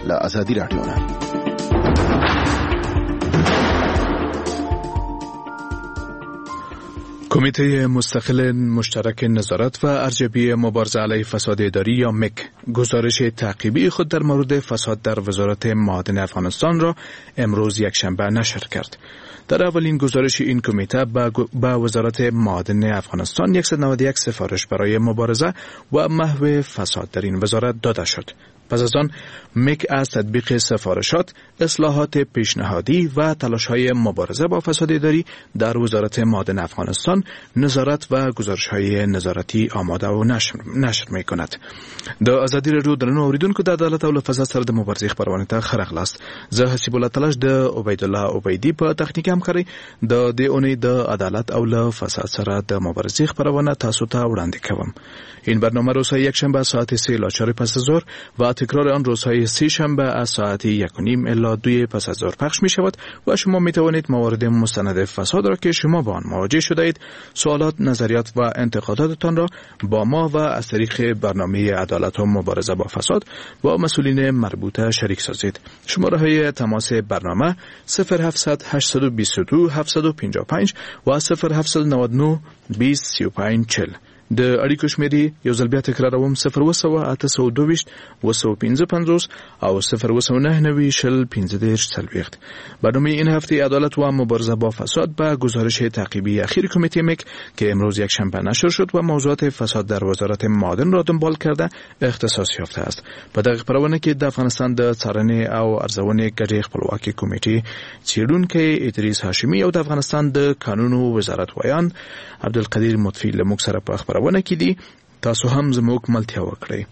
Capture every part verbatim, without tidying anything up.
لآزادی رادیو نه. کمیته مستقل مشترک نظارت و ارزیابی مبارزه علیه فساد اداری یا مک گزارش تعقیبی خود در مورد فساد در وزارت معادن افغانستان را امروز یکشنبه نشر کرد. در اولین گزارش این کمیته به وزارت معادن افغانستان صد و نود و یک سفارش برای مبارزه و محو فساد در این وزارت داده شد. پس از آن مک از تطبیق سفارشات، اصلاحات پیشنهادی و تلاش‌های مبارزه با فساد اداری در وزارت معادن افغانستان نظارت و گزارش‌های نظارتی آماده و نشر, نشر می‌کند. د آزادی رادیو درنو اوریدونکو د عدالت او لفظ سره د مبارزې خبرونه ته خرغلاست. زه حسیب الله تلاش د عبیدالله عبیدی په تخنیک همکاري د دې اونۍ د عدالت او لفظ سره د مبارزې خبرونه تاسو ته وړاندې کوم. این برنامه روز یکشنبه ساعت سه الی چهار پس از ظهر و تکرار آن روزهای سه شنبه از ساعت یک و نیم الی دو پس از ظهر پخش می شود و شما می توانید موارد مستند فساد را که شما با آن مواجه شده اید، سوالات، نظریات و انتقاداتتان را با ما و از طریق برنامه عدالت و مبارزه با فساد با مسئولین مربوطه شریک سازید. شماره های تماس برنامه صفر هفتصد هشتصد و بیست و دو هفتصد و پنجاه و پنج و صفر هفتصد و نود و نه بیست سی و پنج چهل. د اړیکو شمیرې یو ځل بیا تکراروم صفر اوه سوه اته سوه دوه ویشت اوه سوه پنځه پنځوس او صفر اوه سوه نهه نوي شل پنځه دېرش څلوېښت. برنامه این هفته عدالت و مبارزه با فساد به گزارش تعقیبی اخیر کمیته مک که امروز یک شنبه نشر شد و موضوعات فساد در وزارت معادن را دنبال کرده اختصاص یافته است. په دغه خبرونه کې د افغانستان د څارنې او ارزونې ګډې خپلواکي کمیټې څېړونکی ادریس هاشمي او د افغانستان د قانونو وزارت ویان عبدالقدیر مطفی له موږ سره په خبرونه کې دي. تاسو هم زموږ ملتیا وکړئ.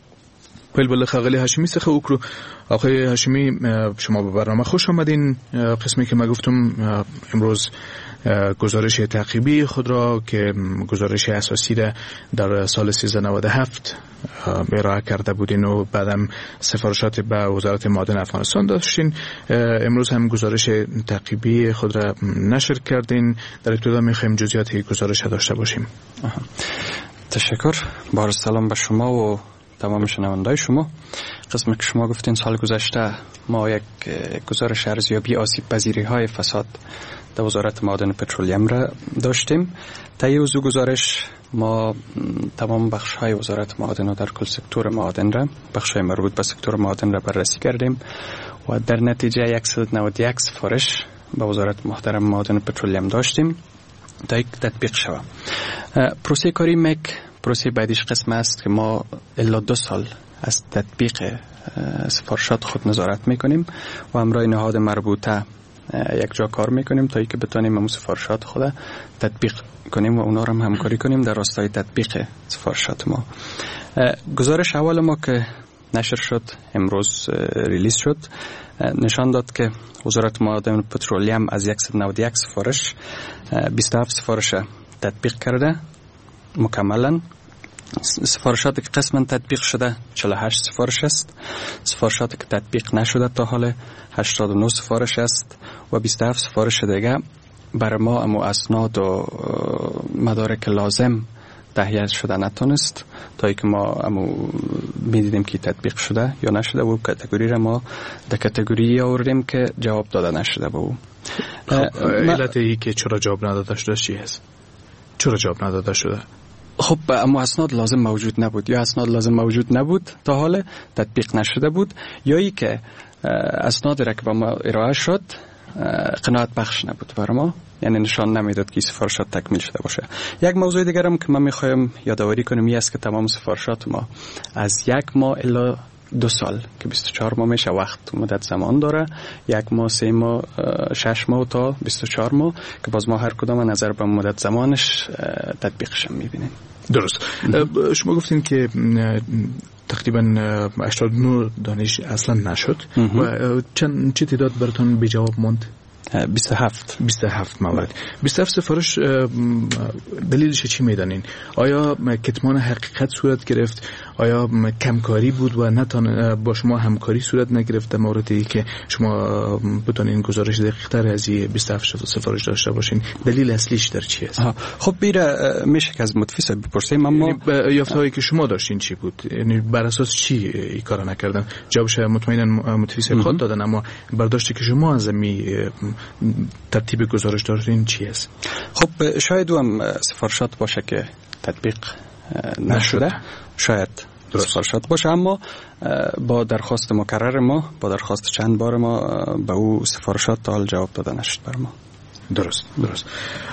پیل بله خاغلی هاشمی څخه وکړو. آقای هاشمی، شما به برنامه خوش آمدین. قسمی که ما گفتم امروز گزارش تعقیبی خود را که گزارش اساسی را در سال سیزده نود و هفت ارائه کرده بودین و بعدم سفارشات به وزارت معادن افغانستان داشتین، امروز هم گزارش تعقیبی خود را نشر کردین. در ابتدا میخوایم جزئیات گزارش داشته باشیم. آها. تشکر. بار سلام به شما و تمام شنوندای شما. قسمی که شما گفتین سال گذشته ما یک گزارش ارزیابی آسیب پذیری های فساد در وزارت معادن پترولیم را داشتیم. طی اوزو گزارش ما تمام بخش های وزارت معادن و در کل سکتور معادن را، بخش های مربوط به سکتور معادن را بررسی کردیم و در نتیجه صد و نود و یک سفارش به وزارت محترم معادن پترولیم داشتیم تا یک تطبیق شود. پروسه کاری مک پروسه بعدیش قسم است که ما الا دو سال از تطبیق سفارشات خود نظارت میکنیم و همراه نهاد مربوطه یک جا کار میکنیم تا اینکه بتونیم همون سفارشات خود تطبیق کنیم و اونا رو هم همکاری کنیم در راستای تطبیق سفارشات ما. گزارش اول ما که نشر شد امروز ریلیز شد نشان داد که وزارت معادن پترولیم از صد و نود و یک سفارش بیست و هفت سفارش تطبیق کرده مکملا. سفارشاتی که قسما تطبیق شده چهل و هشت سفارش است. سفارشاتی که تطبیق نشده تا حال هشتاد و نه سفارش است و بیست و هفت سفارش دیگه برای ما امو اسناد و مدارک لازم تهیه شده نتونست تا اینکه ما امو میدیدیم که تطبیق شده یا نشده و کاتگوری را ما در کاتگوری آوردیم که جواب داده نشده به او. علت ای که چرا جواب نداده شده چی هست؟ چرا جواب نداده شده؟ خب اما اسناد لازم موجود نبود، یا اسناد لازم موجود نبود تا حال تطبیق نشده بود، یا ای که اسناد را که با ما ارائه شد قناعت بخش نبود برای ما، یعنی نشان نمیداد که سفارشات تکمیل شده باشه. یک موضوع دیگر هم که من میخوایم یادآوری کنم این است که تمام سفارشات ما از یک ماه الی دو سال که بیست و چهار ماه میشه وقت مدت زمان داره، یک ماه، سه ماه، شش ماه تا بیست و چهار ماه که باز ما هر کدام نظر به مدت زمانش تطبیقش میبینیم. درست. شما گفتین که تقریبا هشتاد و نه دانش اصلا نشد و چند چه تعداد براتون بی جواب موند؟ بیست و هفت بیست و هفت موارد. بیست و هفت سفارش دلیلش چی میدانین؟ آیا کتمان حقیقت صورت گرفت؟ آیا کمکاری بود و نتان با شما همکاری صورت نگرفت در موردی که شما بتونین گزارش دقیق‌تر از بیست و هفت سفارش داشته باشین؟ دلیل اصلیش در چی است؟ خب بیره میشه که از متفیس بپرسیم، اما یعنی یافته‌هایی که شما داشتین چی بود؟ یعنی بر اساس چی این کارا نکردن؟ جوابش مطمئنا متفیس خود دادن، اما برداشتی که شما از می ترتیب گزارش داشتین چی است؟ خب شاید هم سفارشات باشه که تطبیق نشده، شاید سفارشات باشه، اما با درخواست مکرر ما، با درخواست چند بار ما به او سفارشات تا حال جواب داده نشد بر ما. درست درست.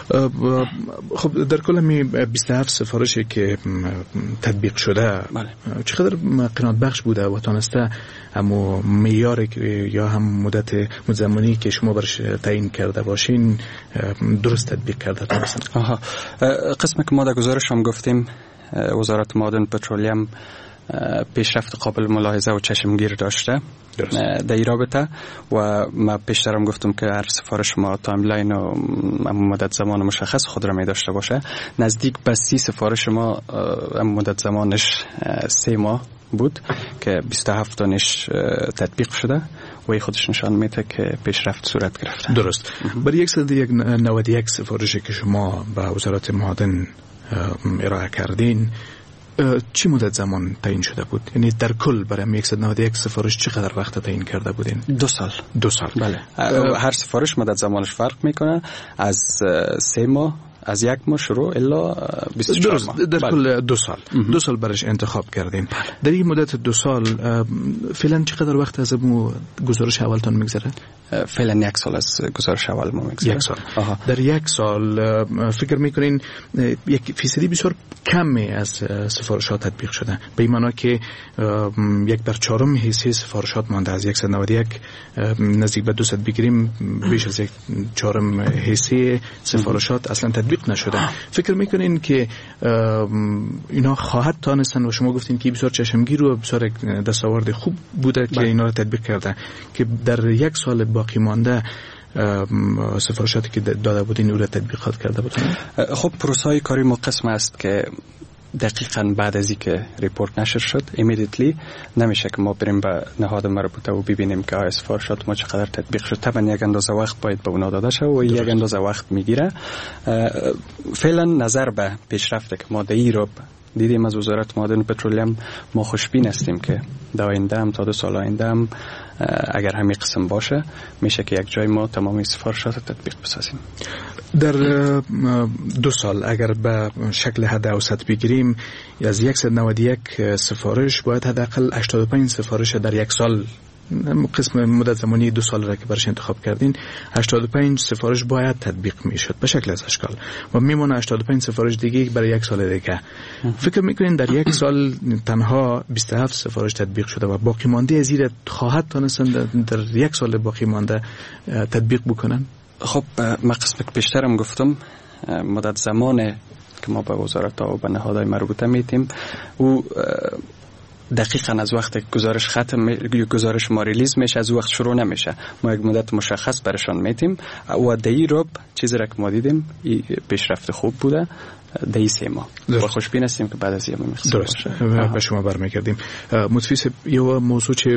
خب در کل می بیست و هفت سفارشی که تطبیق شده، بله. چقدر قناعت بخش بوده و تانسته اما معیار یا هم مدت زمانی که شما برش تعیین کرده باشین درست تطبیق کرده تانستن؟ آها، قسمی که ما در گزارش هم گفتیم وزارت معادن پترولیم پیشرفت قابل ملاحظه و چشمگیر داشته در این رابطه و ما پیشترم گفتم که هر سفارش ما تایملاین و مدت زمان مشخص خود را می داشته باشه. نزدیک به سی سفارش ما مدت زمانش سه ماه بود که بیست و هفت تانش تطبیق شده و خودش نشان میده که پیشرفت صورت گرفته. درست. برای صد یک نود و یک سفارشی که شما به وزارت معادن ارائه کردین چی مدت زمان تعیین شده بود؟ یعنی در کل برای صد و نود و یک سفارش چقدر وقت تعیین کرده بودین؟ دو سال. دو سال. بله. هر سفارش مدت زمانش فرق میکنه، از سه ماه از یک ماه شروع الا بیست و چهار ماه. در بله. کل دو سال. دو سال برش انتخاب کردین. بله. در این مدت دو سال فعلا چقدر وقت از مو گزارش اولتون میگذره؟ فعلا یک سال از گزارش اول ما میگذره. یک سال. آها. در یک سال فکر میکنین یک فیصدی بسیار کمی از سفارشات تطبیق شده، به این معنی که یک بر چهارم حصه سفارشات مانده از صد و نود و یک نزدیک به دویست بگیریم، بیش از یک چهارم حصه سفارشات اصلا تطبیق نشده. فکر میکنین که اینا خواهد تانستن و شما گفتین که بسیار چشمگیر و بسیار دستاورد خوب بوده که اینا رو تطبیق کرده که در یک سال باقی مانده سفارشاتی که داده بودین او را تطبیقات کرده بودن؟ خب پروسه کاری ما قسم است که دقیقاً بعد از اینکه ریپورت نشر شد ایمیدیتلی نمیشه که ما بریم به نهاد مربوطه و ببینیم که آیا سفارشات ما چقدر تطبیق شد. طبعا یک اندازه وقت باید به اونا داده شه و یک اندازه وقت میگیره. فعلا نظر به پیشرفته که ما در ایران دیدیم از وزارت معادن و پترولیم ما خوشبین هستیم که در آینده هم تا دو سال آینده هم اگر همین قسم باشه میشه که یک جای ما تمامی سفارشات تطبیق بسازیم. در دو سال اگر به شکل حد اوسط بگیریم از صد و نود و یک سفارش باید حداقل هشتاد و پنج سفارش در یک سال، قسم مدت زمانی دو سال را که برش انتخاب کردین، هشتاد و پنج سفارش باید تطبیق میشد به شکل از اشکال و میمونه هشتاد و پنج سفارش دیگه برای یک سال دیگه. فکر میکنین در یک سال تنها بیست و هفت سفارش تطبیق شده و باقی مانده از این خواهد تانستن در یک سال باقی مانده تطبیق بکنن؟ خب ما قسم که پیشترم گفتم مدت زمان که ما به وزارت و به نهادهای مربوطه میتیم او دقیقاً از وقت گزارش ختم گزارش ما ریلیز میشه از وقت شروع نمیشه. ما یک مدت مشخص برشان میتیم و دایی رو چیزی را که ما دیدیم پیشرفت خوب بوده دایی سه ماه و خوشبین هستیم که بعد از یه مقصد درست به شما برمیگردیم. متفیس یو موضوع چه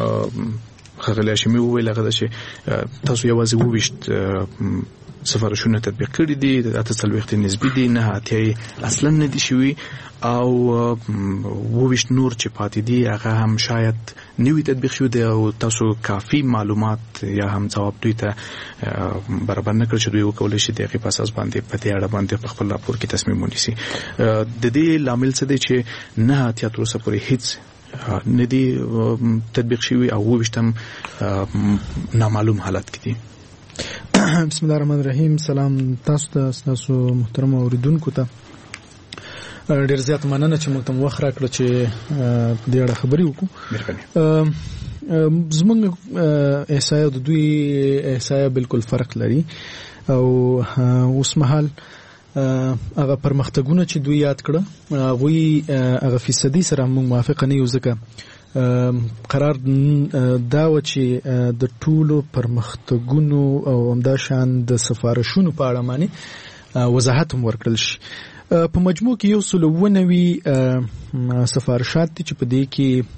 خغلی هاشمی وویل هغه چې تاسو یوازې وویشت سفارشونه تطبیق کړي دي، اته څلوېښت نسبي دي، نه اتیا اصلا نه دي شوي او وویشت نور چې پاتې دي هغه هم شاید نوی تطبیق شوي دي او تاسو کافي معلومات یا هم ځواب دوی ته برابر نه کړ چې دوی وکولی شي د هغې په اساس باندې په دې اړه باندې په خپل راپور کې تصمیم ونیسي. د دې لامل څه دی چې نه اتیا تر اوسه پورې هیڅ ندی تطبیق شوی او وویشتم نامعلوم حالت کې دي؟ بسم الله الرحمن الرحیم. سلام تاسو ته، تاسو محترم اوریدونکو ته ډیر زیات مننه چې موږ ته وخت راکړو چې په دې اړه خبرې وکړو. زموږ احصایه د دوی احصایه بالکل فرق لري او اوس مهال هغه پرمختګونه چې دوی یاد کړه هغه هغه فیصدي سره موږ موافق نه یو، ځکه قرار دا و چې د ټولو پرمختګونو او همداشان د سفارشونو په اړه باندې وضاحت هم ورکړل شي. په مجموع کې یو سل اووه نوي سفارشات دي چې په دې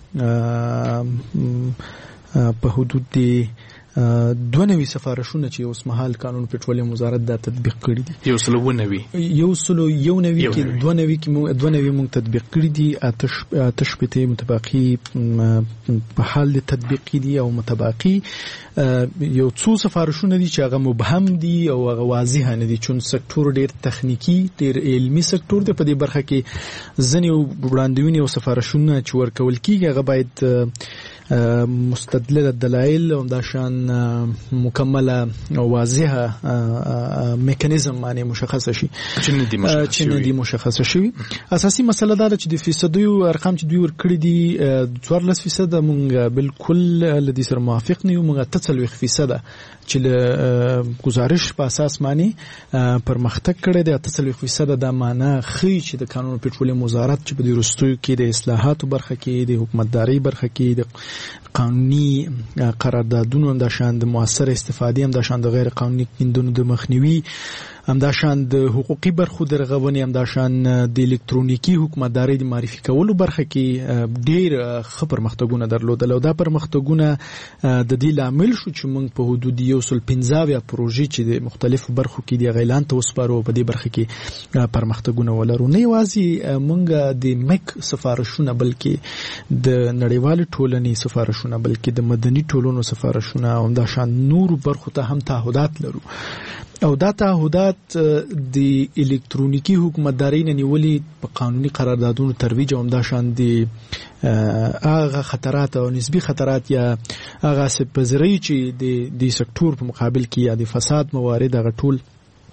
کې په حدود دی دوه نوي سفارشونه چې اوس مهال قانون پټرولیم وزارت دا تطبیق کړی دي. یو سل اووه نوي یو سل یو نوي کې دوه نوي کې دوه نوي مونږ تطبیق کړی دي. آتش آتش پته متباقي په حال د تطبیق دي او متباقي یو څو سفارشونه دي چې هغه مبهم دي او هغه واضح نه دي، چون سکتور ډیر تخنیکی ډیر علمي سکتور دی. په دې برخه کې ځنې وړاندوینې او سفارشونه چې ورکول کیږي هغه باید مستدل دلایل او داشان مکمله او واضحه میکانیزم باندې مشخصه شي چې نه دي مشخصه شي. اساسي مسله دا ده چې د فیصدي ارقام چې دوی ورکړي دي څوارلس فیصد مونږ بالکل لدی سره موافق نه یو. مونږ تسلويخ فیصد چې له گزارش په اساس باندې پرمختګ کړی دی. تسلويخ فیصد دا معنی خي چې د قانون پټرولیم وزارت چې په دې رستوي کې د اصلاحاتو برخه کې د حکومتداري برخه کې د قانوني قراردادونو هم د شان د موثر استفادې هم د شان د غیر قانوني کیندونو د مخنیوي هم د شان د حقوقي برخو د رغونې هم د شان د الکترونیکی حکومتداري د معرفي کولو برخه کې ډېر ښه پرمختګونه درلودل. او دا پرمختګونه د دې لامل شو چې موږ په حدود یو سل پنځه پروژې چې د مختلفو برخو کې د غیلان ته وسپارو په دې برخه کې پرمختګونه ولرو. نه یوازې موږ د مک سفارشونه بلکې د نړیوال ټولنې سفارشونه بلکې د مدني ټولنو سفارشونه هم د شان نور برخو ته هم تعهدات لرو. او دا تعهدات د الکترونیکی حکومتداري نه نیولې په قانوني قراردادونو ترویج او دا شان دي هغه خطرات او نسبی خطرات یا هغه سپزري چې د د سکتور په مقابل کې یا د فساد موارد هغه ټول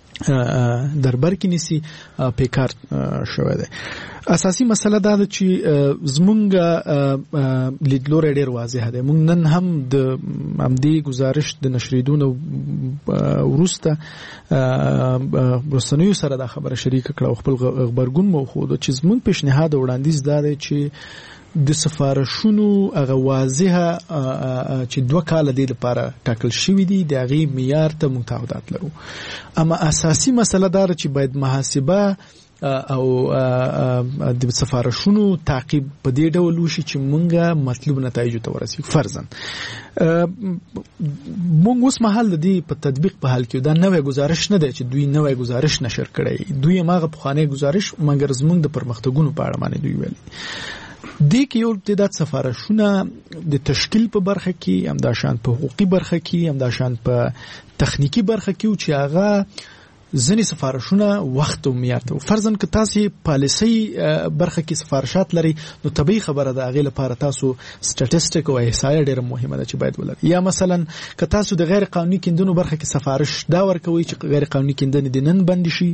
دربر کې نسی پیکار شوی دی. اساسي مسله دا ده چې زمونږ لیدلوری ډیر واضح دی. مونږ نن هم د همدې گزارش د نشریدونو وروسته رسنیو سره دا خبره شریک کړه او خپل خبرګون مو خو د چې زمونږ پیشنهاد وړاندیز دا دی چې د سفارشونو هغه واضحه چې دوه کال د لپاره ټاکل شوی دي د هغې معیار ته موږ تعهدات لرو. اما اساسي مسله دا چې باید محاسبه او د سفارشونو تعقیب په دې ډول وشي چې مونږه مطلوب نتایج ته ورسیږو. فرضاً مونږ اوس مهال د دې په تطبیق په حال کې دا نوې گزارش نه دی چې دوی نوې گزارش نشر کړي. دوی هغه پخوانی گزارش مګر زمونږ د پرمختګونو په اړه باندې دوی ویلي. دې کې یو تعداد سفارشونه د تشکیل په برخه کې هم د شان په حقوقي برخه کې هم د شان په تخنیکی برخه کې چې هغه ځنې سفارشونه وخت او معیار ته. فرضاً که تاسو پالیسي برخه کې سفارشات لري نو طبيعي خبره ده هغه لپاره تاسو سټاتستیک او احصایه ډیره مهمه ده چې باید ولرئ. یا مثلا که تاسو د غیر قانوني کیندونو برخه کې سفارش دا ورکوي چې غیر قانوني کیندنې د نن بند شي،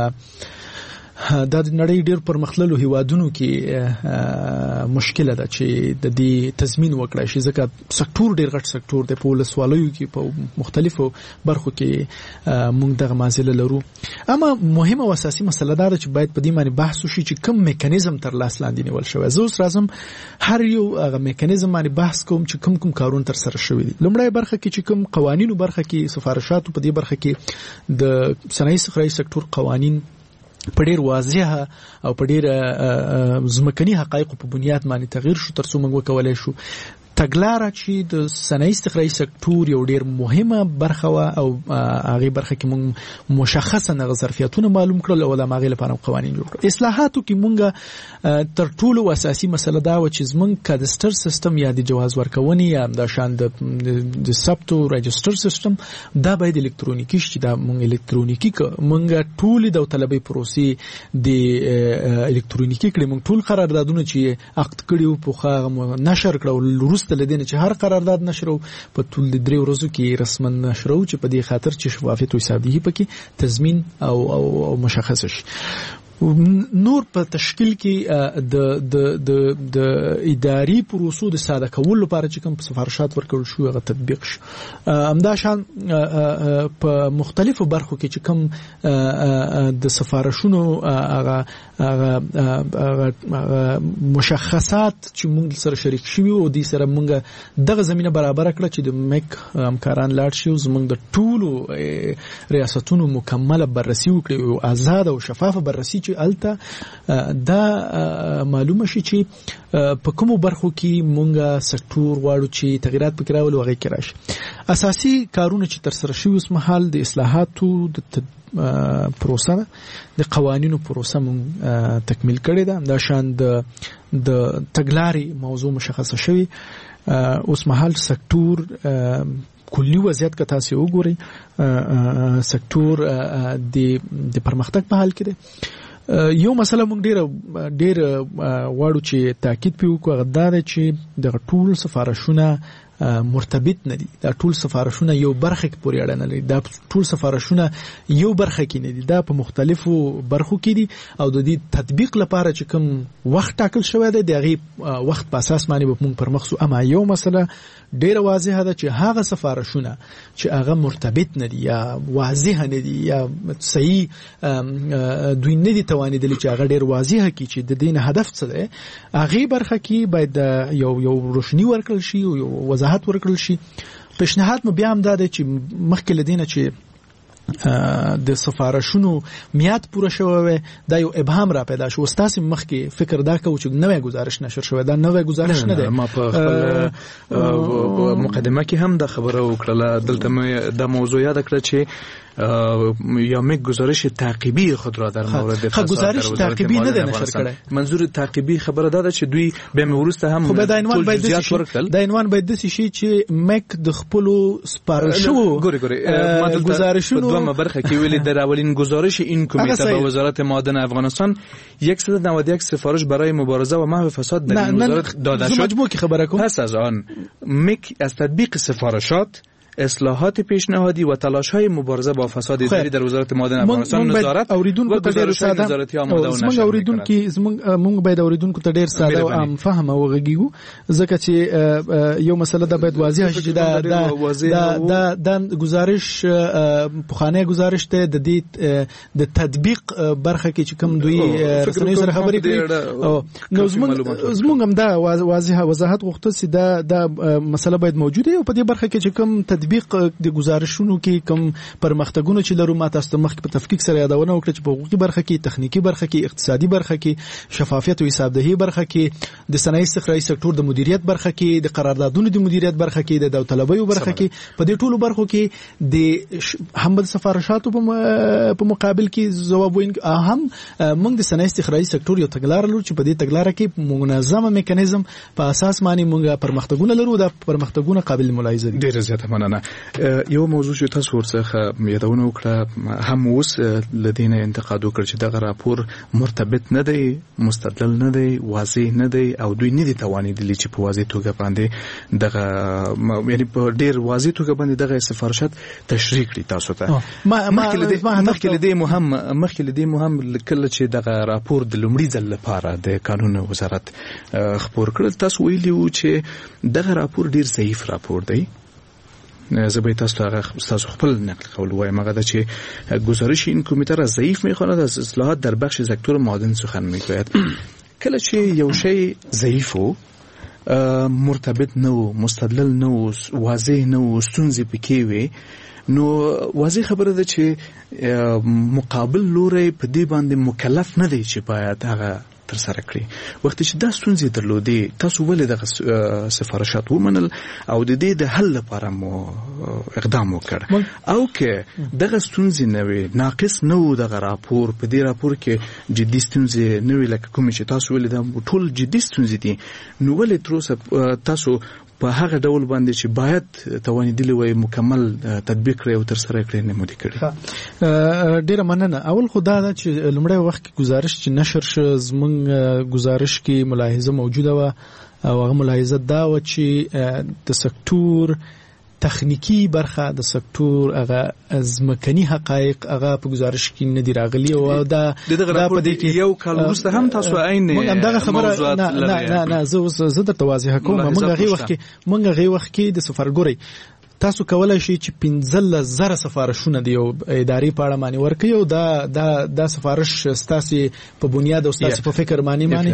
دا د نړۍ ډېر پرمختللو هیوادونو کې مشکله ده چې د دې تضمین وکړای شي، ځکه سکتور ډېر غټ سکتور دی. په ولسوالیو کې په مختلفو برخو کې موږ دغه معضله لرو. اما مهمه او اساسي مسله دا ده چې باید په دې باندې بحث وشي چې کوم میکانیزم تر لاس لاندې نیول شوی. زه اوس راځم هر یو هغه میکانیزم باندې بحث کوم چې کوم کوم کارونه تر سره شوي دي. لومړی برخه کې چې کوم قوانینو برخه کې سفارشاتو په دې برخه کې د صنایع استخراجي سکتور قوانین په ډیر واضحه او په ډیر ځمکني حقایقو په بنیاد باندې تغییر شو ترڅو موږ وکولای شو تګلاره چې د صنایع استخراجي سکتور یو ډیر مهمه برخه و او هغه برخه کې موږ مشخصه نه ظرفیتونه معلوم کړل او د هغه لپاره قوانین جوړ کړل. اصلاحاتو کې موږ تر ټولو اساسي مسله دا و چې زموږ کادستر سیستم یا د جواز ورکونې یا د شان د ثبت او رجستر سیستم دا باید الکترونیکی شي. دا موږ الکترونیکی موږ ټول د طلبي پروسې د الکترونیکی کړي. موږ ټول قراردادونه چې عقد کړي په خغه نشر کړو د لدین چې هر قرارداد نشرو په ټول د درې ورځو کې رسما نشرو چې په دې خاطر چې شفافیت او حسابدهي پکې تضمین او او مشخص شي. نور په تشکیل کې د د د د اداري پروسو د ساده کولو لپاره چې کوم سفارشات ورکول شو هغه تطبیق شو. همدا شان په مختلفو برخو کې چې کوم د سفارشونو هغه مشخصات چې موږ سره شریک شوي او د سره موږ دغه زمينه برابر کړه چې د میک همکاران لاړ شي او زموږ د ټولو ریاستونو مکمله بررسي وکړي او آزاد او شفاف بررسي چې الته دا معلومه شي چې په کومو برخو کې مونږه سکتور غواړو چې تغیرات پکې راولو هغه کې راشي. اساسي کارونه چې تر سره شوي اوس مهال د اصلاحاتو د پروسه د قوانینو پروسه مونږ تکمیل کړې ده. دا شان د د تګلارې موضوع مشخصه شوی. اوس مهال سکتور کلی وضعیت که تاسو وګورئ سکتور د د پرمختګ په حال کې دی. یو مسله موږ ډېر ډېر واړو چې تاکید پیو کو غدا ده چې د ټول سفارشونه مرتبط نه دي. دا ټول سفارشونه یو برخه کې پورې اړه نه لري. دا ټول سفارشونه یو برخه کې نه دي. دا په مختلفو برخو کې دي او د دې تطبیق لپاره چې کوم وخت ټاکل شوی دی د هغه وخت په اساس باندې به موږ پر مخ سو. اما یو مسله ډیره واضحه ده چې هغه سفارشونه چې هغه مرتبط نه دي یا واضح نه دي یا صحیح دوی نه دي توانیدلی چې هغه ډیر واضحه کی چې د دین هدف څه دی هغه برخه کې باید یو یو روشنی ورکړل شي او یو وضاحت ورکړل شي. پیشنهاد مو بیا هم ده چې مخکې لدینه چې د سفارشونو میاد پوره شوی دا یو ابهام را پیدا شو. استاد مخکې فکر دا کوي چې نوې گزارش نشر شوی. دا نوې گزارش نه ده. ما په خپل مقدمه کې هم د خبره وکړه. دلته مې د موضوع یاد کړ چې یا مې گزارش تعقیبی خود را در مورد فساد گزارش تعقیبی نه ده نشر کړه. منظور تعقیبی خبره ده چې دوی به ورسته هم خو د عنوان باید د عنوان باید د شي چې مک د خپل سپارښتنو ګوري ګوري ما د گزارشونو دومره برخه کې ویلي در اولین گزارش این کمیته به وزارت معادن افغانستان صد و نود و یک سفارش برای مبارزه و محو فساد در این وزارت داده شد. مجموع کی خبره کوم. پس از آن مک از تطبیق سفارشات اصلاحات پیشنهادی و تلاش‌های مبارزه با فساد اداری در وزارت معادن افغانستان نظارت اوریدونکو ته ډیر ساده زموږ اوریدونکو زموږ باید اوریدونکو ته ډیر ساده او عام فهم او غږیږو ځکه چې یو مسله د باید واضح شي دا دا د گزارش پخوانی گزارش ته د دې د تطبیق برخه کې چې کوم دوی رسنۍ سره خبرې کوي نو زموږ زموږ هم دا واضح وضاحت غوښتل سي دا دا مسله باید موجوده او په دې برخه کې چې کوم تطبیق د گزارشونو کې کوم پرمختګونه چې لرو ما تاسو مخکې په تفکیک سره یادونه وکړه چې په حقوقي برخه کې تخنیکی برخه کې اقتصادي برخه کې شفافیت او حسابدهي برخه کې د صنایع استخراجي سکتور د مدیریت برخه کې د قراردادونو د مدیریت برخه کې د داوطلبۍ برخه کې په دې ټولو برخو کې د هم د سفارشاتو په مقابل کې ځواب وین هم موږ د صنایع استخراجي سکتور یو تګلار لرو چې په دې تګلار کې منظمه میکانیزم په اساس باندې موږ پرمختګونه لرو د پرمختګونه قابل ملاحظه دي. ډیره زیاته مننه. یو موضوع چې تاسو ورڅخه یادونه وکړه هم اوس لدینه انتقاد وکړ چې دغه راپور مرتبط نه دی مستدل نه دی واضح نه دی او دوی نه دي توانیدلی چې په واضح توګه باندې دغه یعنی په ډیر واضح توګه باندې دغه سفارشات تشریح کړي تاسو ته. مخکې لدی مهم مخکې لدی مهم کله چې دغه راپور د لومړي ځل لپاره د قانون وزارت خبر کړل تاسو ویلي و چې دغه راپور ډیر ضعیف راپور دی. زبای تاسو هغه تاسو خپل نقل قول وایم هغه چې گزارش این کمیته را ضعیف می‌خواند از اصلاحات در بخش سکتور معادن سخن می‌گوید. کله چې یو شی ضعیف و مرتبط نه و مستدل نه و واضح نه و ستونزې پکې وي نو واضح خبره ده چې مقابل لوري په دې باندې مکلف نه دی چې باید هغه تر سره کړی. وخت چې دا ستونزې درلودې تاسو ولې دغه سفارشات ومنل او د دې د حل لپاره مو اقدام وکړ او که دغه ستونزې نه وي ناقص نه و دغه راپور په دې راپور کې جدي ستونزې نه وي لکه کوم چې تاسو ولې دا ټول جدي ستونزې دي نو ولې تر اوسه تاسو په هغه ډول باندې چې باید توانیدلی وي مکمل تطبیق کړي او تر سره کړي نه مودي کړي. ډیره مننه. اول خدای دا چې لمړی وخت کې گزارش چې نشر شو زمون گزارش کې ملاحظه موجوده و او هغه ملاحظه دا و چې د سکتور تخنیکی برخه د سکتور هغه ځمکني حقایق هغه په گزارش کې نه دی راغلي او دا دغه راپور کې یو کال وروسته هم تاسو عین همدغه خبره نه نه نه زه زه درته واضح کوم موږ هغه وخت کې موږ هغه وخت کې د سفارګوري تاسو کولای شئ چې پنځه زره سفارشونه دی او اداري پاړه معنی ورکړي او دا دا د سفارش ستاسو په بنیاد او ستاسو په فکر معنی معنی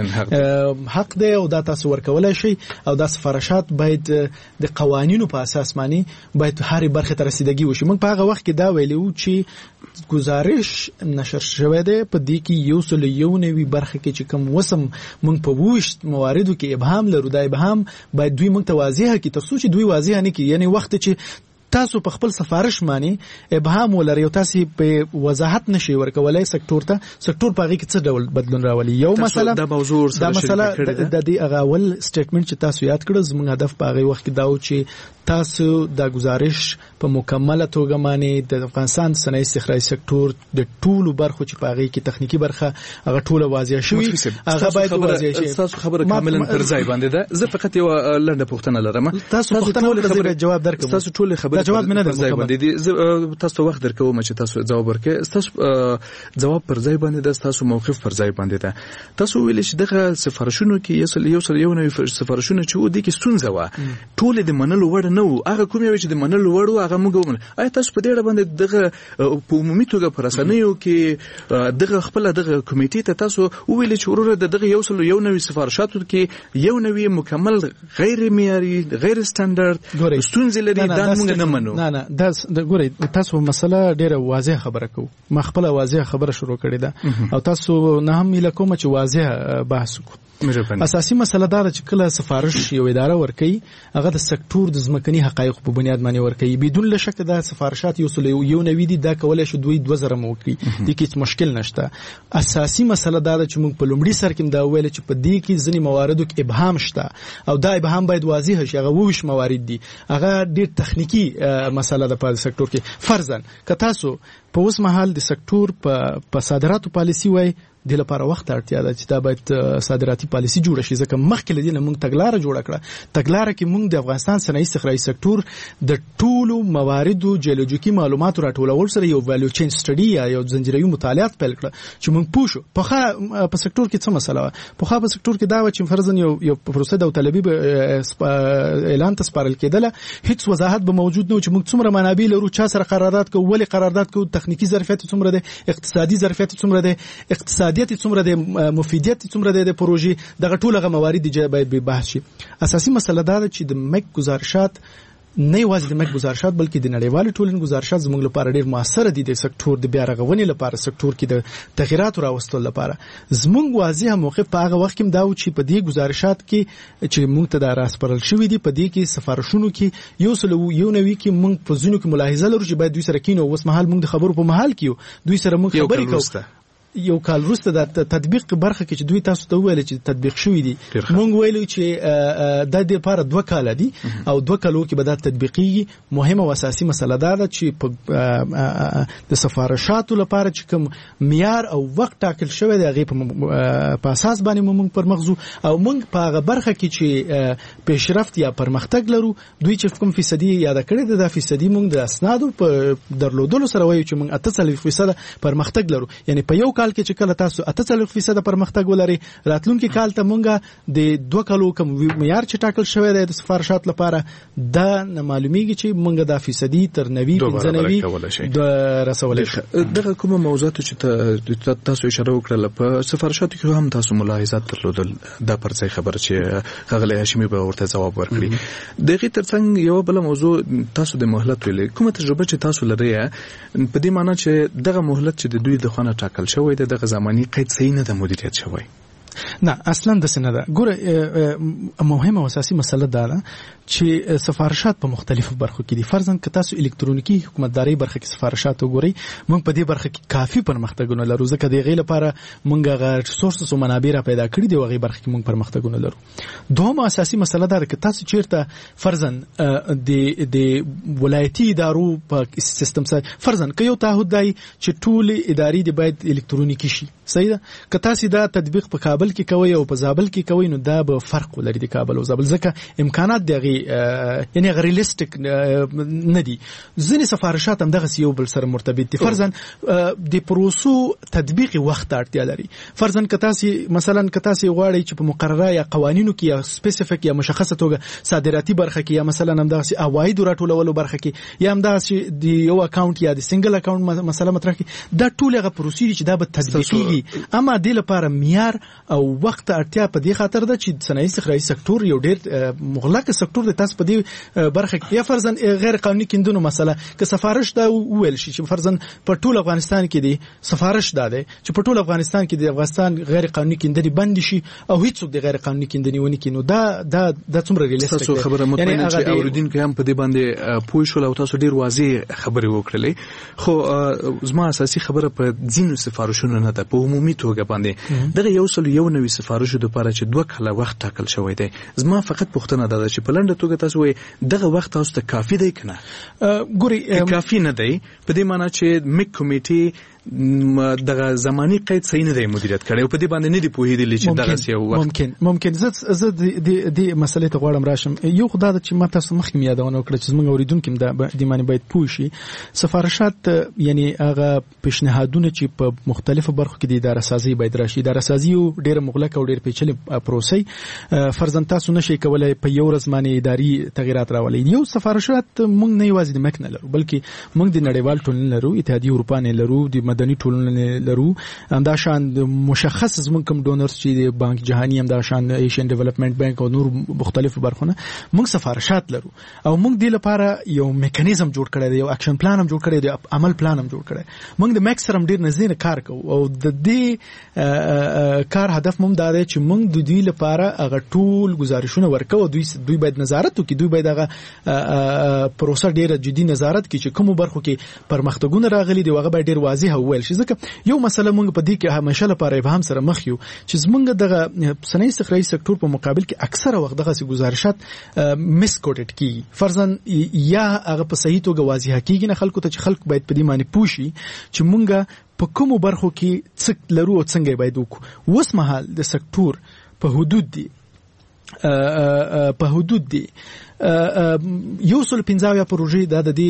حق دی او دا تاسو ورکولای شئ او دا سفارشات باید د قوانینو په اساس معنی باید هر برخه ته رسیدګي وشي. موږ په هغه وخت کې دا ویلو چې گزارش نشر شوی دی په دې کې یو سل یو نوي برخه کې چې کوم وسم موږ په وښت مواردو کې ابهام لرو دا ابهام باید دوی موږ ته واضح کړي ترڅو چې دوی واضح نه کړي یعنی وخت چې تاسو په خپل سفارش معنی ابهام ولري او تاسو په وضاحت نشي ورکولای سکتور ته سکتور په هغه کې څه ډول بدلون راولي. یو مسله دا موضوع دا مسله د دې هغه ول سټیټمنټ چې تاسو یاد کړو زموږ هدف په هغه وخت کې دا و چې تاسو دا گزارش په مکمله توګه معنی د افغانستان صنایع استخراجي سکتور د ټولو برخو چې په هغه کې تخنیکی برخه هغه ټوله واضح شوی هغه باید واضح شي. تاسو خبره کاملا پر ځای باندې ده. زه فقط یو لنډه پوښتنه لرم. تاسو پوښتنه خبره جواب درکوم. تاسو ټول خبره جواب مینه درکوم. تاسو وخت درکوم چې تاسو جواب ورکړئ. تاسو جواب پر ځای باندې ده. تاسو موقف پر ځای باندې ده. تاسو ویل چې دغه سفارشونو کې یو سل یو نوي سفارشونه چې و دي کې ستونزه و ټول د منلو وړ نه و. هغه کوم یو چې د منلو وړ هغه موږ ومن. آیا تاسو په دې اړه باندې دغه په عمومي توګه پر رسنیو کې دغه خپل دغه کمیټې ته تاسو ویل چې ورور دغه یو سل یو نوي سفارشاتو کې یو نوي مکمل غیر معیاري غیر سټانډرډ ستونزې لري دا موږ نه منو. نه نه دا ګورئ تاسو مسله ډیره واضح خبره کوو. ما خپل واضح خبره شروع کړې ده او تاسو نه هم مله کوم چې واضح بحث وکړو. اساسي مسله دا چې کله سفارش یو اداره ورکي هغه د سکتور د ځمکني حقایق په بنیاد باندې ورکي بدون لشک دا سفارشات یو سل یو نوي دي دا کولای شي دوی دوه زره موکړي د کې مشکل نشته. اساسي مسله دا چې موږ په لومړي سر کې دا ویل چې په دې کې ځینې مواردو کې ابهام شته او دا ابهام باید واضح شي. هغه ووش موارد دي هغه ډېر تخنیکی مسله ده په سکتور کې. فرضاً که تاسو په اوس مهال د سکتور په صادراتو پالیسی وای د لپاره وخت اړتیا ده چې دا باید صادراتي پالیسی جوړ شي ځکه مخکې لدی نه موږ تګلارې جوړ کړه. تګلارې کې موږ د افغانستان صنایع استخراجي سکتور د ټولو مواردو جیولوژیکي معلوماتو راټولول سره یو ویلیو چین سټډي یا یو زنجیروي مطالعات پیل کړه چې موږ پوښو په په سکتور کې څه مسله و. په په سکتور کې دا و چې فرضاً یو یو پروسه د طلبي اعلان ته سپارل کېدله هیڅ وضاحت به موجود نه و چې موږ څومره منابع لرو چا سره قرارداد کوو ولې قرارداد کوو تخنیکی ظرفیت څومره دی اقتصادي ظرفیت څومره دی اقتصادي څومره د مفیدیت څومره د پروژې دغه ټولغه موارد دی باید به بحث شي. اساسي مسله دا ده چې د مک گزارشات نه یوازې د مک گزارشات بلکې د نړیوالو ټولنې گزارشات زموږ لپاره ډېر موثر دي د سکتور د بیا رغونې لپاره سکتور کې د تغیراتو راوستلو لپاره. زموږ واضح موقف په هغه وخت کې دا و چې په دې گزارشات کې چې موږ ته دا راسپارل شوی دي په دې کې سفارشونو کې یو سل یو نوي کې موږ په ځینو کې ملاحظه لرو چې باید دوی سره کینو اوس مهال موږ د خبرو په محل کې دوی سره موږ خبرې کوو. یو کال وروسته د تطبیق برخه کې چې دوی تاسو ته ویل چې تطبیق شوی دي مونږ ویلو چې د دې لپاره دوه کال دي او دوه کالو کې به دا تطبیقي مهمه او اساسي مسله ده چې په د سفارشاتو لپاره چې کوم معیار او وخت ټاکل شوی دی هغه په اساس باندې مونږ پر مغزو او مونږ په هغه برخه کې چې پیشرفت یا پرمختګ لرو دوی چې کوم فیصدي یاد کړی دی دا فیصدي مونږ د اسنادو په درلودلو سره وایو چې مونږ اته څلوېښت فیصد پرمختګ لرو. یعنی په یو کال کې چې کله تاسو اته څلوېښت فیصد پرمختګ ولري راتلونکي کال ته مونږه د دوه کالو کوم معیار چې ټاکل شوی دی د سفارشات لپاره دا نه معلومیږي چې مونږه د فیصدي تر نوي پنځه نوي د رسولای شي. دغه کومه موضوعات چې تاسو اشاره وکړه په سفارشاتو کې هم تاسو ملاحظات درلودل دا پر ځای خبره چې غغلی هاشمي به ورته جواب ورکړي. دغه ترڅنګ یو بل موضوع تاسو د مهلت ویلې کومه تجربه چې تاسو لري په دې معنی چې دغه مهلت چې د دوی د خانه ټاکل شوی د دغه زمانی قید صحیح نه د مدیریت شوی. نه اصلا د سینه ده. ګوره مهمه او اساسي مسله دا ده چې سفارشات په مختلفو برخو کې دي. فرضاً که تاسو الکترونیکی حکومتداري برخه کې سفارشات وګورئ موږ په دې برخه کې کافي پرمختګونه لرو ځکه د غي لپاره موږ غیر ریسورسز او منابع را پیدا کړی دی او غي برخه کې موږ پرمختګونه لرو. دومره اساسي مسله دا ده چې تاسو چیرته فرضاً د د ولایتي ادارو په سیستم سره فرضاً که یو تعهد دی چې ټول ادارې دی باید الکترونیکی شي صحیح ده. که تاسو دا تطبیق په کابل کې کوي او په زابل کې کوي نو دا به فرق ولري د کابل او زابل ځکه امکانات دغه کې یعنی ریالیسټیک نه دي. ځینې سفارشات هم دغه یو بل سره مرتبط دي. فرضاً د پروسو تطبیق وخت اړتیا لري. فرضاً که تاسو مثلا که تاسو غواړئ چې په مقرره یا قوانینو کې یا سپیسیفیک یا مشخصه توګه صادراتي برخه کې یا مثلا هم دغه عواید راټولولو برخه کې یا هم دغه د یو اکاونټ یا د سنگل اکاونټ مسله مطرح کې دا ټول هغه پروسې چې دا به تطبیقيږي. اما د لپاره معیار او وخت اړتیا په دې خاطر ده چې صنایع استخراجي سکتور یو ډېر مغلق سکتور دی. تاسو په دې برخه کې یا فرضاً غیر قانوني کیندونو مسله که سفارش دا ویل شي چې فرضاً په ټول افغانستان کې دی سفارش دا دی چې په ټول افغانستان کې د افغانستان غیر قانوني کیندنې بند شي او هیڅ د غیر قانوني کیندنې ونی کینو دا دا د څومره ریلیسټیک تاسو خبره مطمئنه چې اوریدونکو هم په دې باندې پوه شول او تاسو ډیر واضح خبرې وکړلې. خو زما اساسي خبره په ځینو سفارشونو نه ده، په عمومي توګه باندې دغه یو سل یو نوي سفارش د لپاره چې دوه کاله وخت ټاکل شوی دی. زما فقط پوښتنه ده چې په لنډه توګه تاسو وایي دغه وخت تاسو ته کافي دی کنه؟ ګوري کافي نه دی په دې معنی چې میک کمیټي دغه زمانی قید صحیح نه دی مدیریت کړي او په دې باندې نه دی پوهیدلی چې دغه سی وخت ممکن ممکن زه زه د دې مسلې ته غواړم راشم. یو خدای چې ما تاسو مخکې یادونه وکړه چې موږ اوریدونکو د دې معنی باید پوه شي سفارشات یعنی هغه پیشنهادونه چې په مختلفو برخو کې د اداره سازي باید راشي. اداره سازي ډېر مغلق او ډېر پیچلې پروسې فرضاً تاسو نشئ کولای په یو ورځ باندې اداري تغیرات راولئ. یو سفارشات موږ نه یوازې د مک نه لرو بلکې موږ د نړیوال ټولنې لرو، اتحادیه اروپا نه لرو، د مدني ټولنې لرو، همدا شان مشخص زموږ کوم ډونرز چې د بانک جهانی همدا شان ایشین ډیولپمنٹ بانک او نور مختلفو برخونه موږ سفارشات لرو او موږ د لپاره یو میکانیزم جوړ کړی دی، یو اکشن پلان هم جوړ کړی دی، عمل پلان هم جوړ کړی. موږ د میکس سره ډیر نږدې کار کوو او د دې کار هدف موږ دا دی چې موږ د دوی لپاره هغه ټول گزارشونه ورکو. دوی دوی باید نظارت وکړي، دوی باید هغه پروسه ډیره جدي نظارت کړي چې کوم برخو کې پرمختګونه راغلي دي هغه باید ډیر واضح وویل شي. ځکه یو مسله موږ په دې کې همیشه لپاره ابهام سره مخ یو چې زمونږ دغه صنایع استخراجي سکتور په مقابل کې اکثره وخت دغه گزارشات مس کوټډ کیږي. فرضاً یا هغه په صحیح توګه واضح کیږي نه خلکو ته چې خلک باید په دې معنی پوه شي چې مونږ په کومو برخو کې څه لرو او څنګه باید وکړو. اوس مهال د سکتور په حدود دي په حدود دي یو سل پنځه پروژې د دې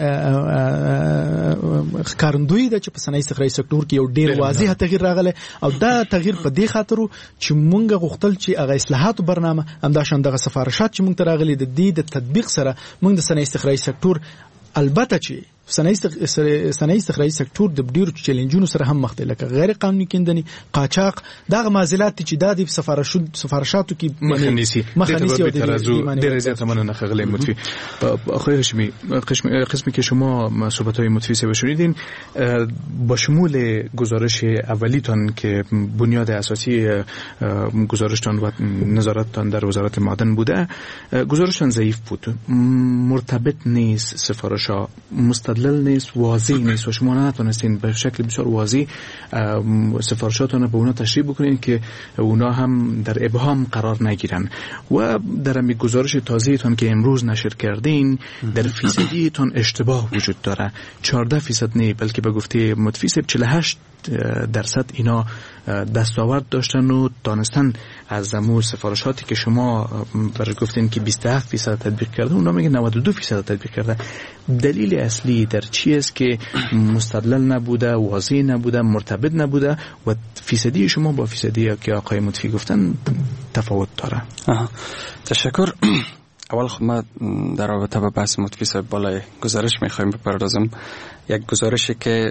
ښکارندوی د چې په صنایع استخراجي سکتور کې یو ډیر واضح تغییر راغلی او دا تغییر په دې خاطر چې مونږ غوښتل چې هغه اصلاحاتو برنامه همدا شان دغه سفارشات چې مونږ ته راغلي د دې د تطبیق سره مونږ د صنایع استخراجي سکتور البته چې صنایع استخراجي سکتور د ډیرو چیلنجونو سره هم مخ دی لکه غیر قانوني کیندنې، قاچاق، دغه معضلات چې د دې سفارشاتو کې مخنیسي مخنیسي در زیاده مننه خغلی مطفی. آقای هاشمی قسمی که شما صحبت‌های مطفی سه بشنیدین با شمول گزارش اولیتان که بنیاد اساسی گزارشتان و نظارتتان در وزارت معدن بوده، گزارشتان ضعیف بود، مرتبط نیست، سفارش‌ها مستدلل نیست، واضح نیست و شما نتونستین به شکل بسیار واضح سفارشاتون به اونا تشریح بکنین که اونا هم در ابهام قرار نگیرن. و در می گزارش تازه‌تون که امروز نشر کردین در فیصدیتون اشتباه وجود داره. چهارده فیصد نه بلکه به گفته مطفی چهل و هشت درصد اینا دستاورد داشتن و دانستن از امور سفارشاتی که شما برای گفتین که بیست و هفت فیصد تطبیق کرده، اونا میگه نود و دو فیصد تطبیق کرده. دلیل اصلی در چی است که مستدلل نبوده، واضح نبوده، مرتبط نبوده و فیصدی شما با فیصدی که آقای مطفی گفتن تفاوت داره؟ آها. تشکر. اول خب ما در رابطه با بحث مطفی صاحب بالای گزارش میخوایم بپردازم. یک گزارشی که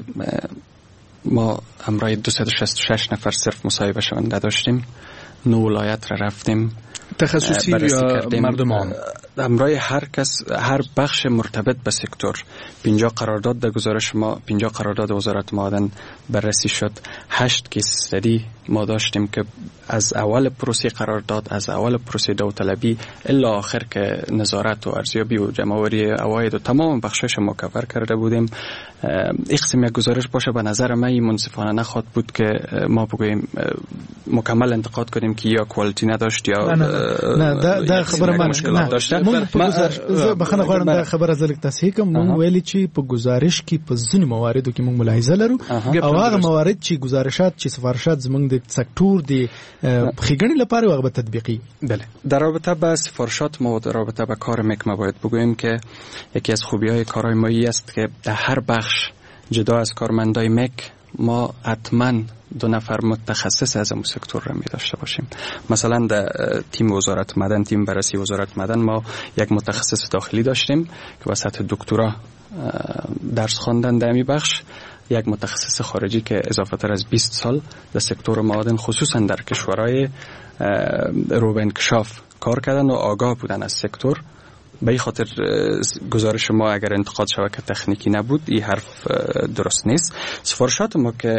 ما همراه دویست و شصت و شش نفر صرف مصاحبه شونده داشتیم، نه ولایت را رفتیم، تخصصی یا مردمان، همراه هر کس، هر بخش مرتبط به سکتور. پنجاه قرارداد در گزارش ما، پنجاه قرارداد وزارت معدن بررسی شد. هشت کیس استدی ما داشتیم که از اول پروسه قرارداد، از اول پروسه داوطلبی الا آخر که نظارت و ارزیابی و جمع‌آوری عواید و تمام بخشش ما کاور کرده بودیم. این قسم یک گزارش باشه به نظر من منصفانه نخواد بود که ما بگوییم مکمل انتقاد کنیم که یا کوالیتی نداشت یا نه نه دا خبره من مشکلات داشته. زه بخنه غواړم دا خبره زلک تصحیح کوم. مونږ ویلي چې په گزارش کې په ځینو مواردو کې مونږ ملاحظه لرو او هغه موارد چې گزارشات چې سفارشات زمونږ د سکتور د خېګنې لپاره او غو تطبیقي. بله، در رابطه با سفارشات ما و در رابطه با کار مک ما باید بگوییم که یکی از خوبی‌های کارهای ما است که در هر بخش جدا از کارمندای مک ما حتما دو نفر متخصص از اون سکتور را می داشته باشیم. مثلا در تیم وزارت معدن، تیم بررسی وزارت معدن، ما یک متخصص داخلی داشتیم که با سطح دکترا درس خواندن در این بخش، یک متخصص خارجی که اضافه تر از بیست سال در سکتور معدن خصوصا در کشورهای رو به انکشاف کار کردن و آگاه بودن از سکتور. به این خاطر گزارش ما اگر انتقاد شبکه تکنیکی نبود این حرف درست نیست. سفارشات ما که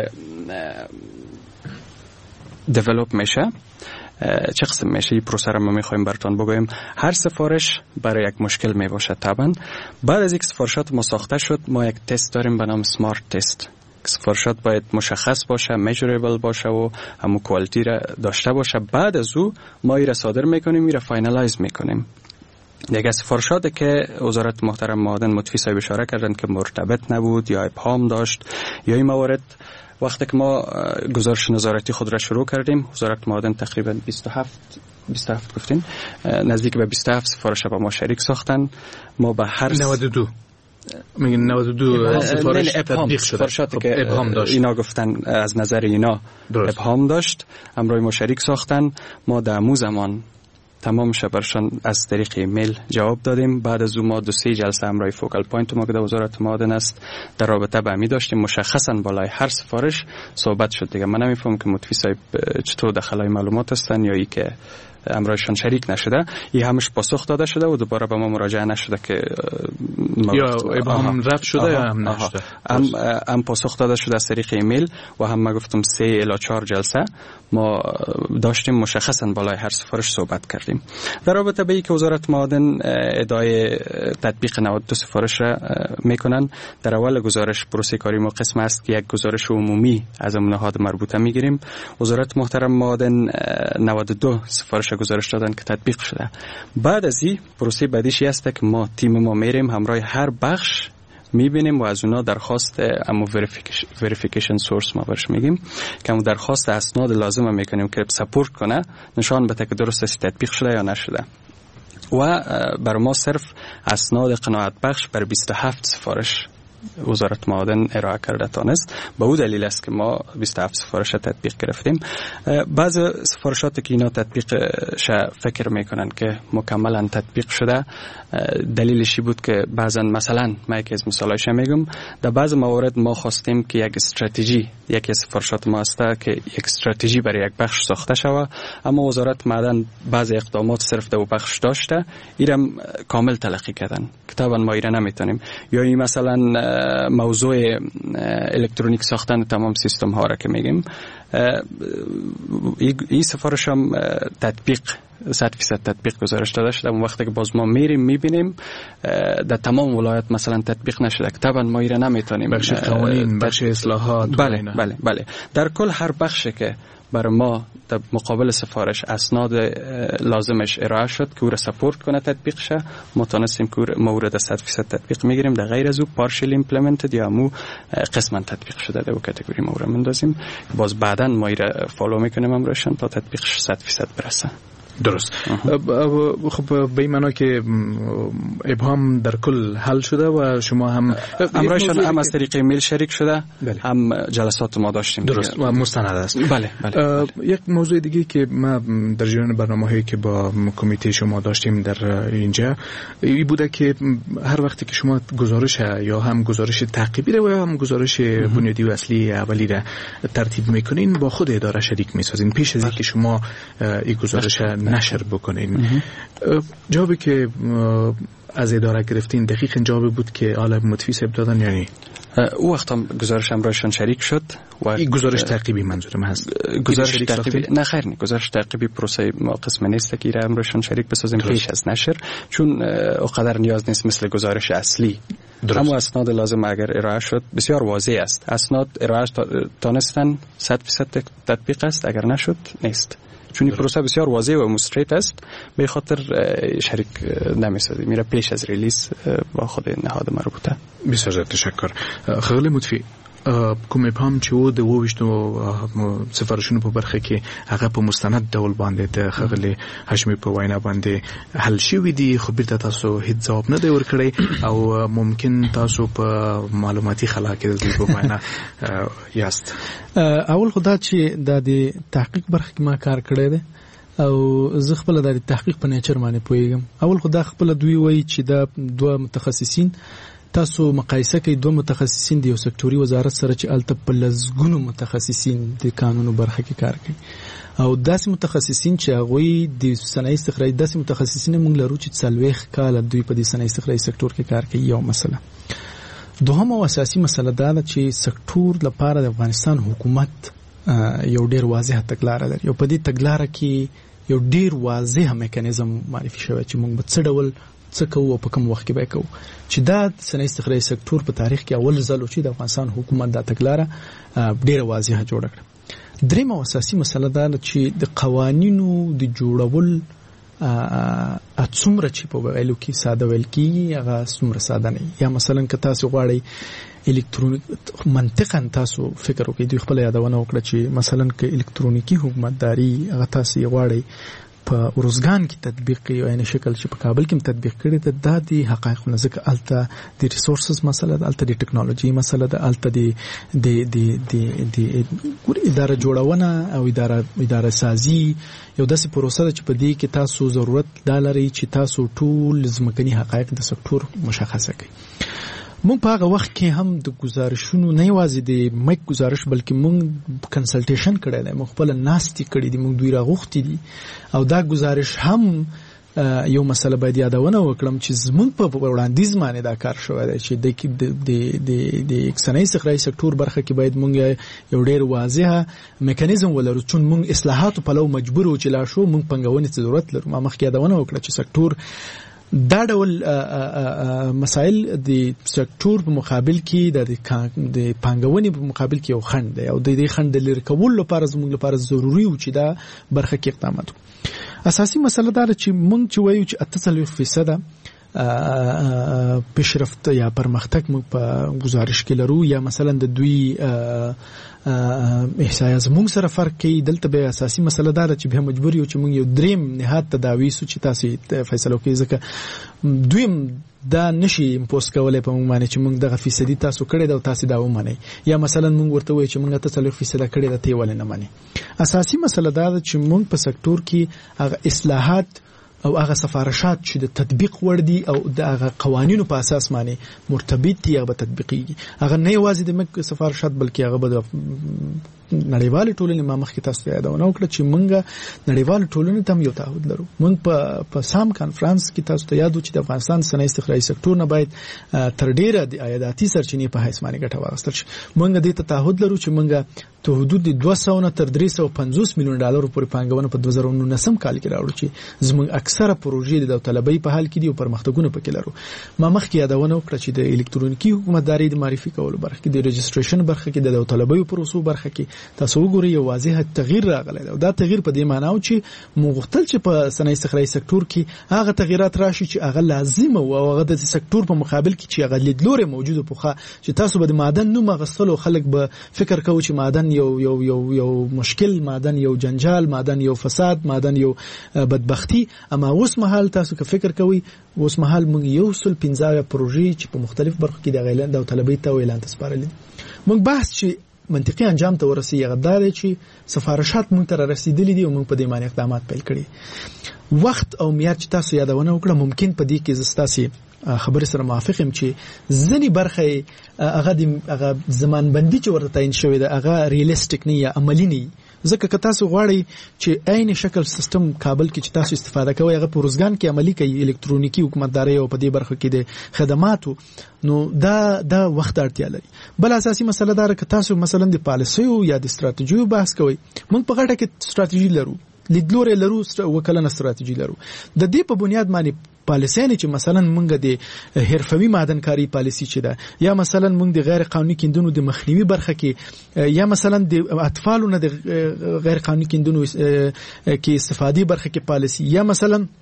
دیولپ میشه چه قسم میشه، این پروسه رو ما میخوایم براتون بگویم. هر سفارش برای یک مشکل میباشه طبعا. بعد از یک سفارشات ما ساخته شد ما یک تست داریم به نام سمارت تست. سفارشات باید مشخص باشه، میجربل باشه و همون کوالیتی را داشته باشه. بعد از او ما این را صادر میکنیم، این را فاینالایز میکنیم. دیگه سفارشاتی که وزارت محترم معدن مطفی صاحب اشاره کردن که مرتبط نبود یا ابهام داشت یا این موارد، وقتی که ما گزارش نظارتی خود را شروع کردیم وزارت معدن تقریبا بیست و هفت بیست و هفت گفتین نزدیک به بیست و هفت سفارش با ما شریک ساختن. ما به هر نود و دو میگن نود و دو سفارش تطبیق شده، سفارشاتی که ابهام داشت، اینا گفتن از نظر اینا درست. ابهام داشت، همراه ما شریک ساختن. ما در مو زمان تمام شبرشان از طریق ایمیل جواب دادیم. بعد از اون ما دو سه جلسه همراه فوکال پوینت ما که در وزارت معدن است در رابطه با می داشتیم. مشخصا بالای هر سفارش صحبت شد. دیگه من نمیفهمم که مطفی صاحب چطور دخلای معلومات هستن یا ای که امرایشان شریک نشده. این همش پاسخ داده شده و دوباره به ما مراجعه نشده که یا ابهام رفت شده یا هم نشده. هم, هم پاسخ داده شده از طریق ایمیل و هم ما گفتم سه الی چهار جلسه ما داشتیم مشخصا بالای هر سفارش صحبت کردیم. در رابطه به اینکه وزارت معدن ادعای تطبیق نود و دو سفارش را میکنن، در اول گزارش پروسه کاری ما قسم است که یک گزارش عمومی از نهاد مربوطه میگیریم. وزارت محترم معدن نود و دو سفارش گزارش دادن که تطبیق شده. بعد از این پروسه بعدیش است که ما تیم ما میریم همراه هر بخش میبینیم و از اونا درخواست امو وریفیکیشن سورس ما برش میگیم که امو درخواست اسناد لازم میکنیم که سپورت کنه نشان بده که درست است تطبیق شده یا نشده. و بر ما صرف اسناد قناعت بخش بر بیست و هفت سفارش وزارت معدن ارائه کرده تانست. به او دلیل است که ما بیست و هفت سفارش تطبیق گرفتیم. بعض سفارشاتی که اینا تطبیق شه فکر میکنن که مکملا تطبیق شده، دلیلشی بود که بعضا مثلا ما یکی از مثالایش میگم، در بعض موارد ما خواستیم که یک استراتژی یکی از سفارشات ما است که یک استراتژی برای یک بخش ساخته شود، اما وزارت معدن بعض اقدامات صرف در بخش داشته، ایرم کامل تلقی کردن که طبعا ما ایره نمیتونیم. یا این مثلا موضوع الکترونیک ساختن تمام سیستم ها را که میگیم، این سفارش هم تطبیق صد فیصد تطبیق گزارش داده شده. اون وقتی که باز ما میریم میبینیم در تمام ولایت مثلا تطبیق نشده که طبعا ما ایره نمیتونیم. بخش قوانین، بخش اصلاحات، بله بله بله در کل هر بخشی که برای ما در مقابل سفارش اسناد لازمش ارائه شد که او را سپورت کنه تطبیق شه، ما تونستیم که مورد صد فیصد تطبیق میگیریم. در غیر از او پارشل ایمپلمنتد یا مو قسما تطبیق شده در او کاتگوری ما را مندازیم. باز بعداً ما را فالو میکنیم امرشان تا تطبیقش صد فیصد برسه. درست. خب به این معنا که ابهام در کل حل شده و شما هم امرایشان هم از طریق ایمیل شریک شده. بله. هم جلسات ما داشتیم. درست و مستند است. بله بله. یک موضوع دیگه که ما در جریان برنامه‌هایی که با کمیته شما داشتیم در اینجا این بوده که هر وقتی که شما گزارش یا هم گزارش تعقیبی رو یا هم گزارش بنیادی و اصلی اولی را ترتیب میکنین با خود اداره شریک میسازین پیش از اینکه شما این گزارش نشر بکنین. جوابی که از اداره گرفتین دقیق جوابی بود که آل مطفی صاحب دادن یعنی او وقت هم گزارش امرایشان شریک شد و این گزارش تعقیبی منظورم هست. گزارش تعقیبی نه خیر نه گزارش تعقیبی پروسه ما قسم نیست که ایره امرایشان شریک بسازیم پیش از نشر، چون اونقدر نیاز نیست مثل گزارش اصلی. اما اسناد لازم اگر ارائه شد بسیار واضح است. اسناد ارائه تانستن صد فیصد تطبیق است، اگر نشد نیست. چون این پروسه بسیار واضح و مستریت است، به خاطر شریک نمی‌سازیم. میره پیش از ریلیز با خود نهاد مربوطه. بسیار تشکر. خیلی متفی کومې پام چې و د وویشتو سفارشونو په برخه کې هغه په مستند ډول باندې د خغلی هاشمي په وینا باندې حل شوی دی، خو بیرته تاسو هیڅ ځواب نه دی ورکړی او ممکن تاسو په معلوماتي خلا کې د په وینا یاست. اول خدا چې د تحقیق برخه کې ما کار کړی دی او زه خپل د تحقیق په نیچر باندې پوهیږم. اول خدا خپل دوی وایي چې دا دوه متخصصین تاسو مقایسه کوي، دوه متخصصین د یو سکتوري وزارت سره چې الته په لزګونو متخصصین د قانونو برخه کې کار کوي او داسې متخصصین چې هغوی د صنایع استخراج داسې متخصصین موږ لرو چې څلوېښت کاله دوی په دې صنایع استخراج سکتور کې کار کوي. یو مسله. دوهم او اساسي مسله دا ده چې سکتور لپاره د افغانستان حکومت یو ډیر واضح تګلاره لري. یو په دې تګلاره کې یو ډیر واضح میکانیزم معرفي شوی چې موږ به څه ډول څه کوو او په کوم وخت کې به کوو، چې دا صنایع استخراج سکتور په تاریخ کې اول ځل چې د افغانستان حکومت دا تګلاره ډیره واضحه جوړه کړه. دریم او اساسي مسله دا ده چې د قوانینو د جوړول څومره چې په ویلو کې ساده ویل کېږي هغه څومره ساده نه. یا مثلا که تاسو غواړئ الکترونیک منطقاً تاسو فکر وکړئ، دوی خپل یادونه وکړه چې مثلا که الکترونیکی حکومتداري هغه تاسو غواړئ په ارزګان کې تطبیق یو عین شکل چې په کابل کې تطبیق کړي ته د دې حقایق نه ځکه الته د ریسورسز مسله ده، الته د ټیکنالوژي مسله ده، الته د د د د د اداره جوړونه او اداره اداره سازي یو داسې پروسه ده چې په دې کې تاسو ضرورت دا لري چې تاسو ټول ځمکني حقایق د سکتور مشخصه کړئ. مونږ په هغه وخت کې هم د گزارشونو نه یوازې د میک گزارش بلکې مونږ کنسلټیشن کړی دی، مونږ خپل ناستې کړي دي، مونږ دوی راغوښتي دي او دا گزارش هم یو مسله باید یادونه وکړم چې زمونږ په وړاندیز باندې دا کار شوی دی چې د د د صنایع استخراج سکتور برخه کې باید مونږ یو ډیر واضحه میکانیزم ولرو چې مونږ اصلاحات په لو مجبور و چې لا شو مونږ پنګونې ته ضرورت لرو. ما مخکې یادونه وکړه چې سکتور دا ډول مسائل د سکتور په مقابل کې د پانګونې په مقابل کې یو خنډ دی او د دې خنډ لري کول لپاره زموږ لپاره ضروري و چې دا برخه کې اقدامات وکړو. اساسي مسله دا چې مونږ چې وایو چې اته څلوېښت فیصده پیشرفت یا پرمختګ موږ په گزارش کې لرو، یا مثلا د دوی احصایه زموږ سره فرق کوي. دلته به اساسي مسله دا چې به مجبور یو چې موږ یو دریم نهاد تداوی سو چې تاسو فیصله کوي، ځکه دویم دا نشي امپوز کولای په موږ باندې چې موږ دغه فیصدي تاسو کړی دا او تاسو دا ومنئ، یا مثلا موږ ورته وایو چې موږ ته څلور فیصده کړی دا ته ولې نه منئ. اساسي مسله دا چې موږ په سکتور کې هغه اصلاحات او هغه سفارشات چې د تطبیق وړ دي او د هغه قوانینو په اساس باندې مرتبط دي هغه تطبیقي، هغه نه یوازې د مک سفارشات بلکې هغه به نړیوال ټولنې ما مخکې تاسو ته یادونه وکړه چې موږ نړیوال ټولنې ته یو تعهد لرو. موږ په په سام کانفرنس کې تاسو ته یادو چې د افغانستان صنایع استخراج سکتور نه باید تر ډیره د عایداتي سرچینې په حیث باندې ګټه واخیستل شي. موږ دې ته تعهد لرو چې موږ ته حدود دوه سوه نه تر درې سوه پنځوس میلیون ډالر پورې پانګونه په دوه زره نولسم کال کې راوړو چې زموږ اکثره پروژې د داوطلبۍ په حال کې دي او پرمختګونه پکې لرو. ما مخکې یادونه وکړه چې د الکترونیکی حکومتداري د معرفي کولو برخه کې، د رجسټریشن برخه کې، د داوطلبۍ پروسو برخه کې تاسو وګورئ یو واضح تغییر راغلی دی او دا تغییر په دې معنی و چې موږ غوښتل چې په صنایع استخراج سکتور کې هغه تغییرات راشي چې هغه لازم او هغه د سکتور په مقابل کې چې هغه لیدلوري موجوده پوخه چې تاسو به د معدن نوم غسلو خلک به فکر کوي چې معدن یو یو یو یو مشکل، معدن یو جنجال، معدن یو فساد، معدن یو بدبختی. اما اوس مهال تاسو که فکر کوي اوس مهال موږ یو سل پنځه پروژې چې په مختلف برخو کې د غیلان داوطلبۍ ته اعلان تسپارل موږ بحث چې منطقي انجام ته ورسیږي غدار چې سفارشات مونږ ته رسیدلې دي او مونږ په دې باندې اقدامات پیل کړي. وخت او میاد چې تاسو یادونه وکړه ممکن په دې کې زستاسي خبر سره موافق یم چې ځنی برخه هغه د هغه زمان بندي چې ورته تعین شوی ده هغه ریالیستیک نه یا عملی نه، ځکه که تاسو غواړئ چې عین شکل سیستم کابل کې چې تاسو استفاده کوئ هغه پروزګان کې عملی کوي الکترونیکی حکومتداري او په دې برخه کې د خدماتو، نو دا دا وخت اړتیا لري. بل اساسي مسله دا که تاسو مثلا د پالیسیو یا د ستراتیژیو بحث کوئ، موږ په غټه کې ستراتیژي لرو، لیدلوري لرو، وکلنه ستراتیژي لرو. د دې په بنیاد باندې پالیسیانه چې مثلا مونږ د حرفوي معدنکاری پالیسی چې ده، یا مثلا مونږ د غیر قانوني کیندونو د مخنیوي برخه کې، یا مثلا د اطفالو نه د غیر قانوني کیندونو کې استفادې برخه کې پالیسی، یا مثلا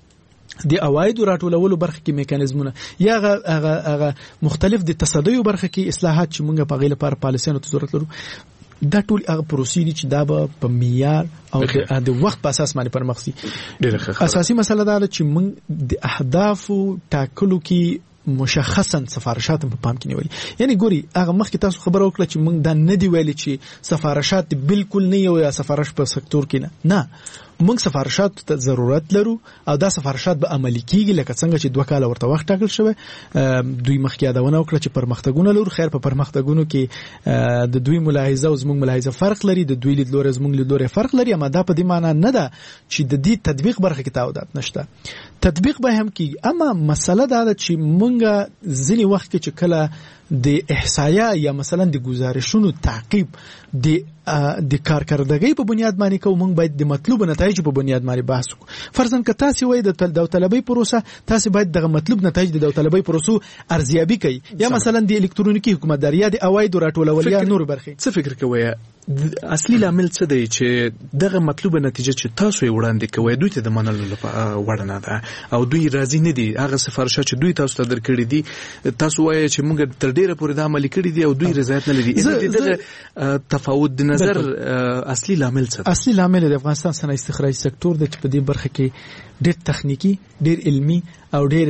د عوایدو راټولولو برخه کې میکانیزمونه یا هغه هغه مختلف د تصدیو برخه کې اصلاحات چې موږ په غیله لپاره پالیسیانو ته ضرورت لرو دا ټول هغه پروسې دي چې دا به په معیار او د وخت په اساس باندې پرمخ شي. اساسي مسله دا ده چې موږ د اهدافو ټاکلو کې مشخصا سفارشات په پام کې نیولي. یعنی ګوري هغه مخکې تاسو خبر وکړه چې موږ دا نه دی ویلي چې سفارشات بالکل نه یو یا سفارش په سکتور کې نه نه موږ سفارشات ته ضرورت لرو او دا سفارشات به عملي کیږي لکه څنګه چې دوه کاله ورته وخت ټاکل شوی. دوی مخکې یادونه وکړه چې پرمختګونه لرو. خیر په پرمختګونو کې د دوی ملاحظه او زموږ ملاحظه فرق لري، د دوی لیدلوري زموږ لیدلوري فرق لري، اما دا په دې معنی نه ده چې د دې تطبیق برخه کې تعهدات نشته. تطبیق به هم کیږي، اما مسله دا ده چې مونږه ځینی وخت کې چې کله د احصایه یا مثلا د گزارشونو تعقیب د د کارکردګۍ په بنیاد باندې کوو، موږ باید د مطلوب نتایجو په بنیاد باندې بحث وکړو. فرضاً که تاسو وایي د داوطلبۍ پروسه، تاسو باید د مطلوب نتایج د داوطلبۍ پروسو ارزیابي کړئ، یا مثلا د الکترونیکي حکومتداري یا د عوایدو راټولول یا نور برخې. څه فکر کوئ اصلي لامل څه دی چې دغه مطلوبه نتیجه چې تاسو یې وړاندې کوئ دوی ته د منلو لپاره وړ نه ده او دوی راضي نه دي؟ هغه سفارشات چې دوی تاسو ته درکړي دي تاسو وایي چې موږ تر ډیره پورې د عملي کړي دي او دوی رضایت نه لري. دغه تفاوت د نظر اصلي لامل څه دی؟ اصلي لامل د افغانستان صنایع استخراج سکتور د په دې برخه کې ډېر تخنیکی، ډېر علمي او ډېر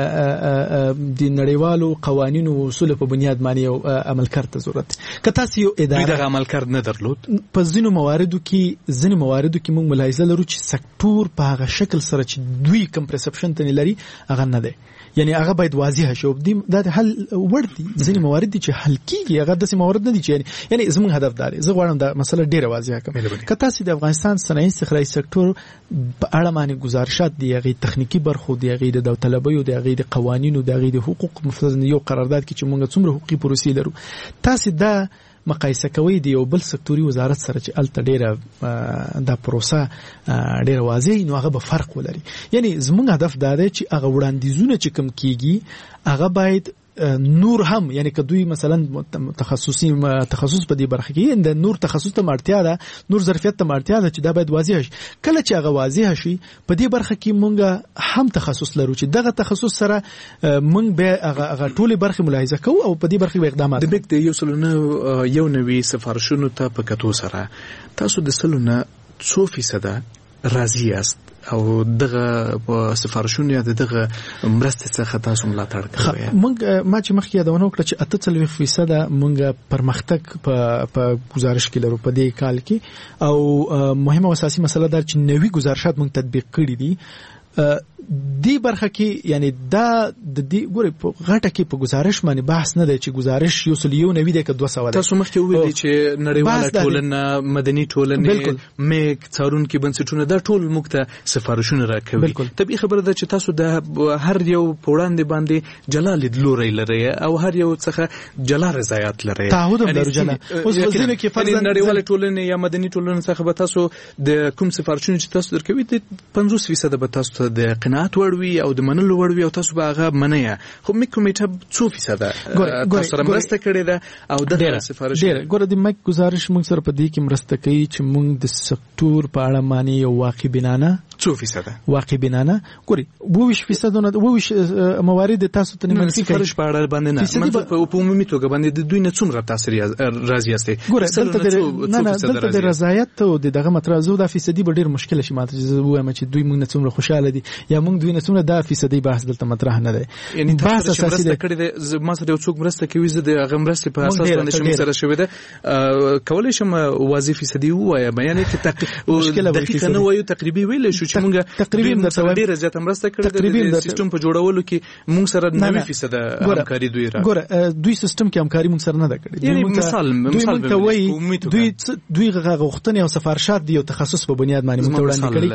د نړیوالو قوانینو او اصولو په بنیاد باندې عمل کړ ته ضرورت. که تاسو یو اداره دغه عمل کړ نه درلود په ځینو مواردو کې ځینو مواردو کې موږ ملاحظه لرو چې سکتور په هغه شکل سره چې دوی کوم پرسپشن ته لري هغه نه دی. یعنی هغه باید واضح شي. دا د حل وړ دي. ځینې موارد دي چې حل کیږي، هغه داسې موارد نه دي چې یعنی زموږ هدف دا دی. زه غواړم دا مسله ډیره واضح کړم. که تاسو د افغانستان صنایع استخراج سکتور په اړه باندې گزارشات دی، هغه تخنیکی برخو دی، هغه د داوطلبۍ دی، هغه د قوانینو دی، هغه د حقوق مفروض یو قرارداد کې چې موږ څومره حقوقي پروسې لرو، تاسو دا مقایسه کوي دی یو بل سکتوري وزارت سره چې الته ډیره دا پروسه ډیره واضح نو هغه به فرق ولري. یعنی زموږ هدف دا دی چې هغه وړاندیزونه چې کوم کیږي هغه باید نور هم، یعنی که دوی مثلا تخصصي تخصص په دې برخه کې د نور تخصص ته اړتیا ده، نور ظرفیت ته اړتیا ده چې دا باید واضح شي. کله چې هغه واضح شي په دې برخه کې مونږ هم تخصص لرو چې دغه تخصص سره مونږ به هغه ټولې برخې ملاحظه کوو او په دې برخه کې اقدامات. د بیگ د یو سلونه یو نوي سفارشونو ته په کتو سره تاسو د سلونه څو فیصده راضي یاست او دغه سفارشونه یا دغه مرسته څخه تاسو ملاتړ کوئ؟ موږ ما چې مخکې یادونه وکړه چې اته څلوېښت فیصده موږ پرمختګ په په گزارش کې لرو په دې کال کې، او مهمه او اساسي مسله دا چې نوي گزارشات موږ تطبیق کړي دي. دی برخه کې یعنی دا د دې ګوري په غټه کې په گزارش باندې بحث نه دی چې گزارش یو سل یو نوي دی که دوه سوه. تاسو مخکې ویلي چې نړیواله ټولنه، مدني ټولنې، میک، څارونکي بنسټونه دا ټول موږ ته سفارشونه راکوي. طبیعي خبره ده چې تاسو د هر یو په وړاندې باندې جلا لیدلوری لرئ او هر یو څخه جلا رضایت لرئ. تعهد هم لرو جلا. اوس ځینې کې فرضاً نړیواله ټولنه یا مدني ټولنه څخه به تاسو د کوم سفارشونه چې تاسو درکوي د پنځوس فیصده به تاسو ته د قناعت وړوي او د منلو وړوي او تاسو به هغه منئ. خو میک کمیټه څو فیصده تاسو سره مرسته کړې ده او د سفارش ډېر ګوره د میک گزارش موږ سره په دې کې مرسته کوي چې موږ د سکتور په اړه باندې یو واقع بینانه څو فیصده واقع بینانه ګوري اووه فیصدونه اووه موارد تاسو ته منفي سفارش په اړه باندې نه منفي په عمومي توګه باندې د دوی نه څومره تاسو راضي یاستئ؟ ګوره دلته نه نه دلته د رضایت او دغه مترازو د فیصدي به ډېر مشکل شي. ماته چې وایم چې دوی موږ نه څومره خوشاله دي یا موږ دوی نه څومره دا فیصدي بحث دلته مطرح نه دی. یعنی بحث اساسي دی کړی ما سره یو څوک مرسته کوي زه د هغه مرستې په اساس باندې شم سره شوې ده کولای شم واضح فیصدي وایم. یعنی چې دقیق نه وایو تقریبي ویل شو چې موږ تقریبا د ډیره زیات مرسته کړې د سیستم په جوړولو کې موږ سره نوي فیصد همکاري دوی را ګوره دوی سیستم کې همکاري موږ سره نه ده کړې. یعنی مثال مثال دوی دوی غوښتنې او سفارشات دی او تخصص په بنیاد باندې موږ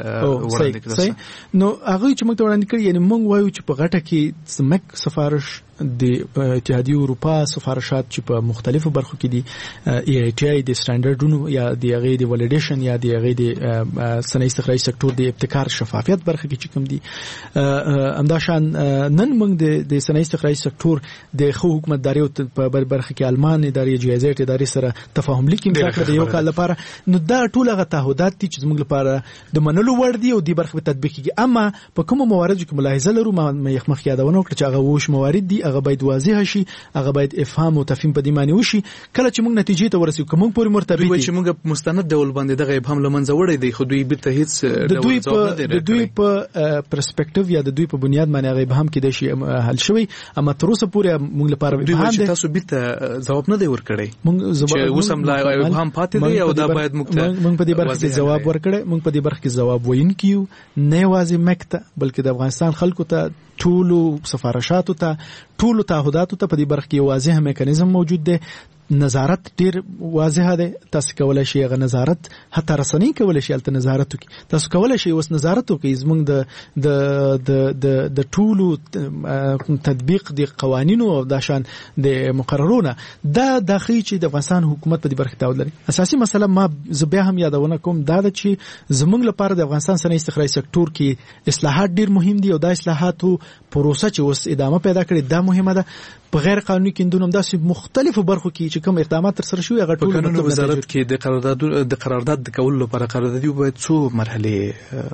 وړاندې کړي. نو هغه چې موږ وړاندې کړي یعنی موږ وایو چې په غټه کې سمک سفارش د اتحادیه اروپا سفارشات چې په مختلفو برخو کې دي ای آی ټی آی د سټانډرډونو یا د هغې د ولیډیشن یا د هغې د صنعتي استخراجي سکتور د ابتکار شفافیت برخه کې چې کوم دي همداشان نن موږ د صنعتي استخراجي سکتور د ښه حکومتدارۍ په برخه کې المان ادارې جایزې ادارې سره تفاهم لیک امضا کړ د یو کال لپاره. نو دا ټول هغه تعهدات دي چې زموږ لپاره د منلو وړ دي او د برخه په تطبیق کې. اما په کومو مواردو کې ملاحظه لرو ما مخکې یادونه وکړه چې هغه وش موارد دي هغه باید واضح شي هغه باید افهام او تفهیم په دې معنی وشي. کله چې موږ نتیجې ته ورسېږو کوم پورې مرتبط دي چې موږ مستند ډول باندې دغه ابهام لمنځه وړي دی خو دوی به هیڅ د دوی په د دوی په پرسپیکټیو یا د دوی په بنیاد باندې هغه ابهام کې د شي حل شوی. اما تر اوسه پورې موږ لپاره ابهام دي تاسو به جواب نه دی ورکړی. موږ چې اوس هم لا ابهام پاتې دی او دا باید موږ موږ په دې برخه کې جواب ورکړی. موږ په دې برخه کې جواب وینکیو نه یوازې مکته بلکې د افغانستان خلکو ته ټولو سفارشاتو ته ټولو تعهداتو ته په دې برخه کې واضح میکانیزم موجود دی. نظارت ډیر واضح دی. تاسو کولای شئ هغه نظارت حتی رسنۍ کولای شئ الته نظارت وکړي. تاسو کولای شئ اوس نظارت وکړئ زموږ د د د د د ټولو تطبیق د قوانینو او د شان د مقررونو دا داخلي چې د افغانستان حکومت په دې برخه تعهد لري. اساسي مسله ما زه بیا هم یادونه کوم دا د چې زموږ لپاره د افغانستان صنعتي استخراجي سکتور کې اصلاحات ډیر مهم دي او دا اصلاحاتو پروسه چې اوس ادامه پیدا کړي دا مهمه ده. په غیر قانوني کیندونو داسې مختلفو برخو کې چې کوم اقدامات تر سره شوي هغه ټول په قانون وزارت کې د قرارداد د قرارداد د کولو لپاره قراردادي باید څو مرحله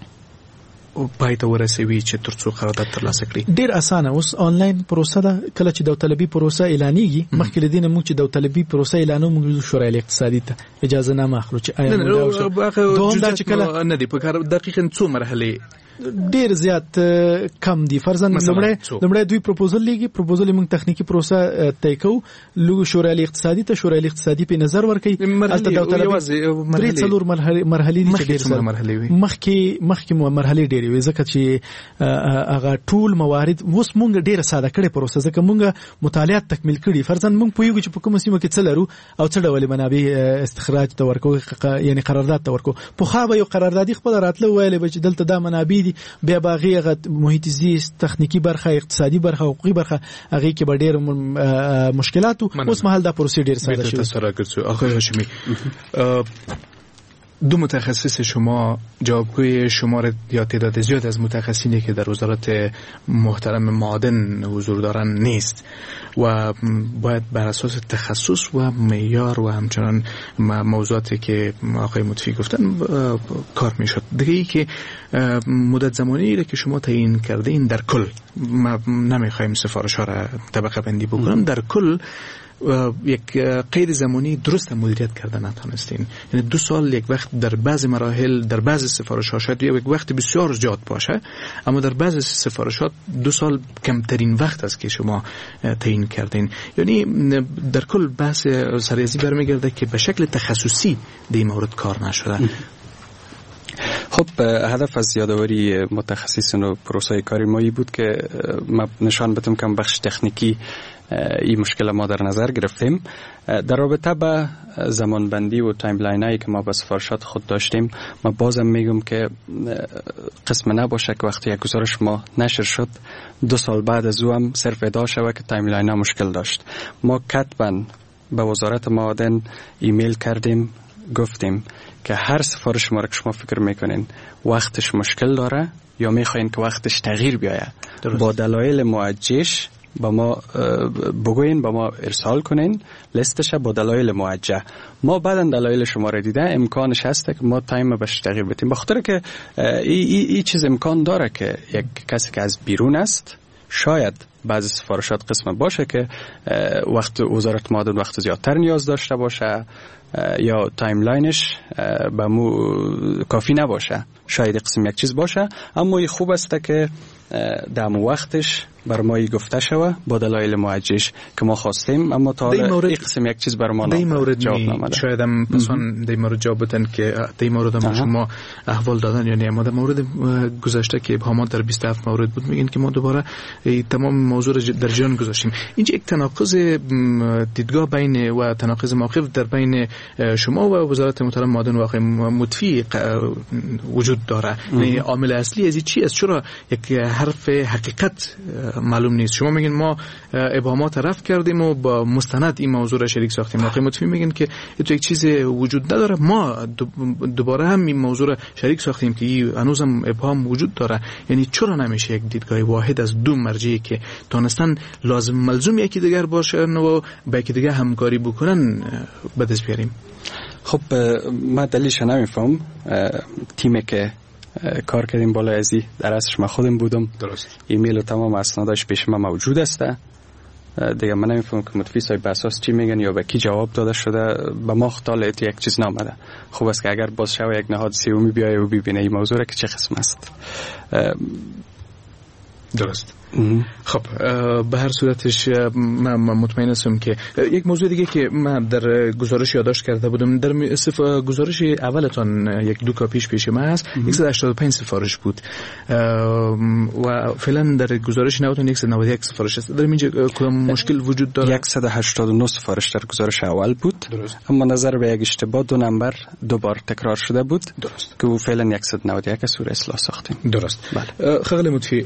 او پای ته ورسوي چې ترڅو قرارداد ترلاسه کړي. ډیر اسانه اوس آنلاین پروسه ده. کله چې داوطلبي پروسه اعلانېږي مخکې لدینه موږ چې داوطلبي پروسه اعلانو موږ شورای اقتصادي ته اجازه نامه اخلو چې آیا موږ دوه دا چې کله نه دی په کار دقیقاً څو مرحله ډیر زیات کم دي. فرضاً لمړی لمړی دوی پروپوزل لیږي پروپوزل موږ تخنیکی پروسه طی کوو لږ شورای اقتصادي ته شورای اقتصادي په نظر ورکړي. البته داوطلبي درې څلور مرحلې دي چې ډیر څلور مخکې مخکې مرحلې ډېرې وي ځکه چې هغه ټول موارد اوس موږ ډیره ساده کړې پروسه ځکه موږ مطالعات تکمیل کړي. فرضاً موږ پوهیږو چې په کومه سیمه کې څه لرو او څه ډول منابع استخراج ته ورکو یعنی قرارداد ته ورکو. په خو به یو قراردادي خپل راتله ویل به چې دلته دا منابع بیا باغی غ محیط زیست تخنیکی برخه اقتصادي برخه حقوقي برخه هغه کې به ډېر مشکلات اوس مهال دا پروسه ډېر ساده شوه. تسرع کړو آقای هاشمی دو متخصص شما جوابگوی شمار یا تعداد زیاد از متخصصینی که در وزارت محترم معادن حضور دارن نیست و باید بر اساس تخصص و معیار و همچنان موضوعاتی که آقای مطفی گفتن کار میشد. دیگه ای که مدت زمانی را که شما تعیین کرده این در کل ما نمیخوایم سفارش ها را طبقه بندی بکنم در کل یک قید زمانی درست مدیریت کردن نتونستین. یعنی دو سال یک وقت در بعض مراحل در بعض سفارش‌ها شاید یک وقت بسیار زیاد باشه اما در بعض سفارشات دو سال کمترین وقت است که شما تعیین کردین. یعنی در کل بحث سریزی برمیگرده که به شکل تخصصی در این مورد کار نشده. خب هدف از یادآوری متخصصین و پروسه کاری مایی بود که ما نشان بدم که بخش تکنیکی این مشکل ما در نظر گرفتیم. در رابطه با زمانبندی و تایملاین هایی که ما با سفارشات خود داشتیم ما بازم میگم که قسم نباشه که وقتی یک گزارش ما نشر شد دو سال بعد از او هم صرف ادعا شود که تایملاین ها مشکل داشت. ما کتباً به وزارت معادن ایمیل کردیم گفتیم که هر سفارش ما را که شما فکر میکنین وقتش مشکل داره یا میخواین که وقتش تغییر بیاید با دلایل موجهش با ما بگوین با ما ارسال کنین لیستش با دلایل موجه. ما بعدن دلایل شما را دیده امکانش هست که ما تایم بهش تغییر بدیم. بخاطر که این ای, ای چیز امکان داره که یک کسی که از بیرون است شاید بعضی سفارشات قسم باشه که وقت وزارت معادن وقت زیادتر نیاز داشته باشه یا تایملاینش به مو کافی نباشه. شاید قسم یک چیز باشه اما این خوب است که در وقتش بر ما گفته شوه با دلایل موجهش که ما خواستیم اما تا حالا این قسم یک چیز بر ما جواب نامده. شاید هم پسان در مورد جواب بدن که در مورد ما شما احوال دادن یا نه. اما در مورد گذشته که ابهامات در بیست و هفت مورد بود میگن که ما دوباره تمام موضوع را در جریان گذاشتیم. اینجا یک تناقض دیدگاه بین و تناقض مواقف در بین شما و وزارت محترم معادن و آقای مطفی وجود داره. یعنی عامل اصلی از این چی است؟ چرا یک حرف حقیقت معلوم نیست؟ شما میگین ما ابهامات رفع کردیم و با مستند این موضوع را شریک ساختیم. آقای مطفی میگن که تو یک چیز وجود نداره، ما دوباره هم این موضوع را شریک ساختیم که هنوزم ابهام وجود داره. یعنی چرا نمیشه یک دیدگاه واحد از دو مرجعی که تونستن لازم ملزوم یکی دیگر باشن و با یکی دیگر همکاری بکنن به دست بیاریم؟ خب ما دلیلش نمیفهم. تیمی که کار کردیم بالا ازی در اصلش من خودم بودم. درست. ایمیل و تمام اسنادش پیش من موجود است. دیگه من نمیفهمم که مطفی صاحب اساس چی میگن یا به کی جواب داده شده. به ما خطال یک چیز نامده. خوب است که اگر باز شو یک نهاد سیومی بیایه و ببینه این موضوع را که چه قسم است. درست. خب به هر صورتش من مطمئن هستم که یک موضوع دیگه که من در گزارش یادداشت کرده بودم، در صف گزارش اولتون یک دو کا پیش پیش من هست صد و هشتاد و پنج سفارش بود و فعلا در گزارش نوتون صد و نود و یک سفارش است. در اینجا کدام مشکل وجود داره؟ صد و هشتاد و نه سفارش در گزارش اول بود. درست. اما نظر به یک اشتباه دو نمبر دو بار تکرار شده بود. درست. که فعلا صد و نود و یک سوره اصلاح ساختیم. درست. بله. خغل مطفی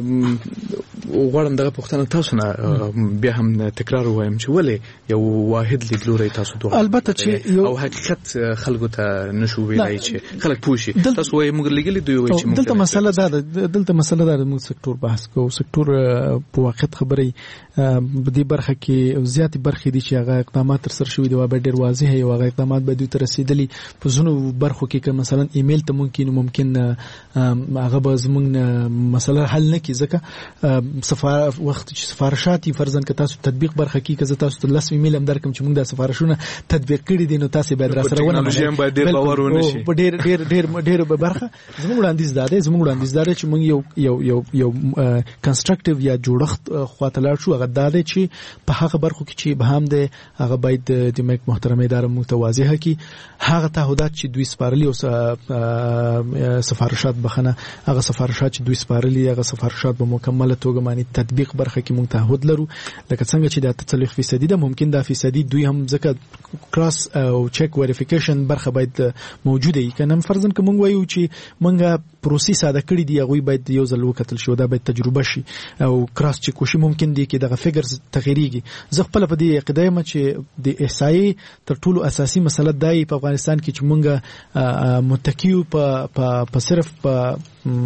غواړم دغه پوښتنه تاسو نه بیا هم تکرار وایم چې ولې یو واحد لیدلوری تاسو دوه البته چې او حقیقت خلکو ته نشو ویلای چې خلک پوښي تاسو وايي موږ لګلې دوی وایي چې موږ دلته مسله دا ده دلته مسله دا ده موږ سکتور بحث کوو. سکتور په واقعیت خبرې په دې برخه کې زیاتې برخې دي چې هغه اقدامات تر سره شوي دي او به ډېر واضح وي او هغه اقدامات به دوی ته رسېدلي. په ځینو برخو کې که مثلا ایمیل ته ممکن ممکن هغه به زموږ مسله حل نه کړي ځکه سفار وخت چې سفارشاتي فرضاً که تاسو تطبیق برخه کې که تاسو ته لس ایمیل هم درکم چې موږ د سفارشونه تطبیق کړي دي نو تاسو باید را سره ونه منئ. ډېر باور ونه شي. ډېر ډېر ډېر ډېر برخه زموږ وړاندیز دا دی زموږ وړاندیز دا دی چې موږ یو یو یو یو کنستراکټیو یا جوړښت خواته لاړ شو. هغه دا دی چې په هغه برخو کې چې به هم دی هغه باید د محترم اداره موږ ته واضحه کړي هغه تعهدات چې دوی سپارلي او سفارشات بخنه هغه سفارشات چې دوی سپارلي هغه سفارشات به مکمله توګه معنی تطبیق برخه کې موږ تعهد لرو. لکه څنګه چې د اتلس فیصدي ده ممکن دا فیصدي دوی هم ځکه کراس او چک وریفیکیشن برخه باید موجوده وي. کنه فرضاً که موږ وایو چې موږ پروسې ساده کړی دی هغه باید یو ځل وکتل شو دا باید تجربه شي او کراس چک وشي. ممکن دی کې دغه فګرز تغیریږي. زه خپل په دې عقیده یم چې د احصایې تر ټولو اساسي مسله دای په افغانستان کې چې موږ متکیو په په صرف په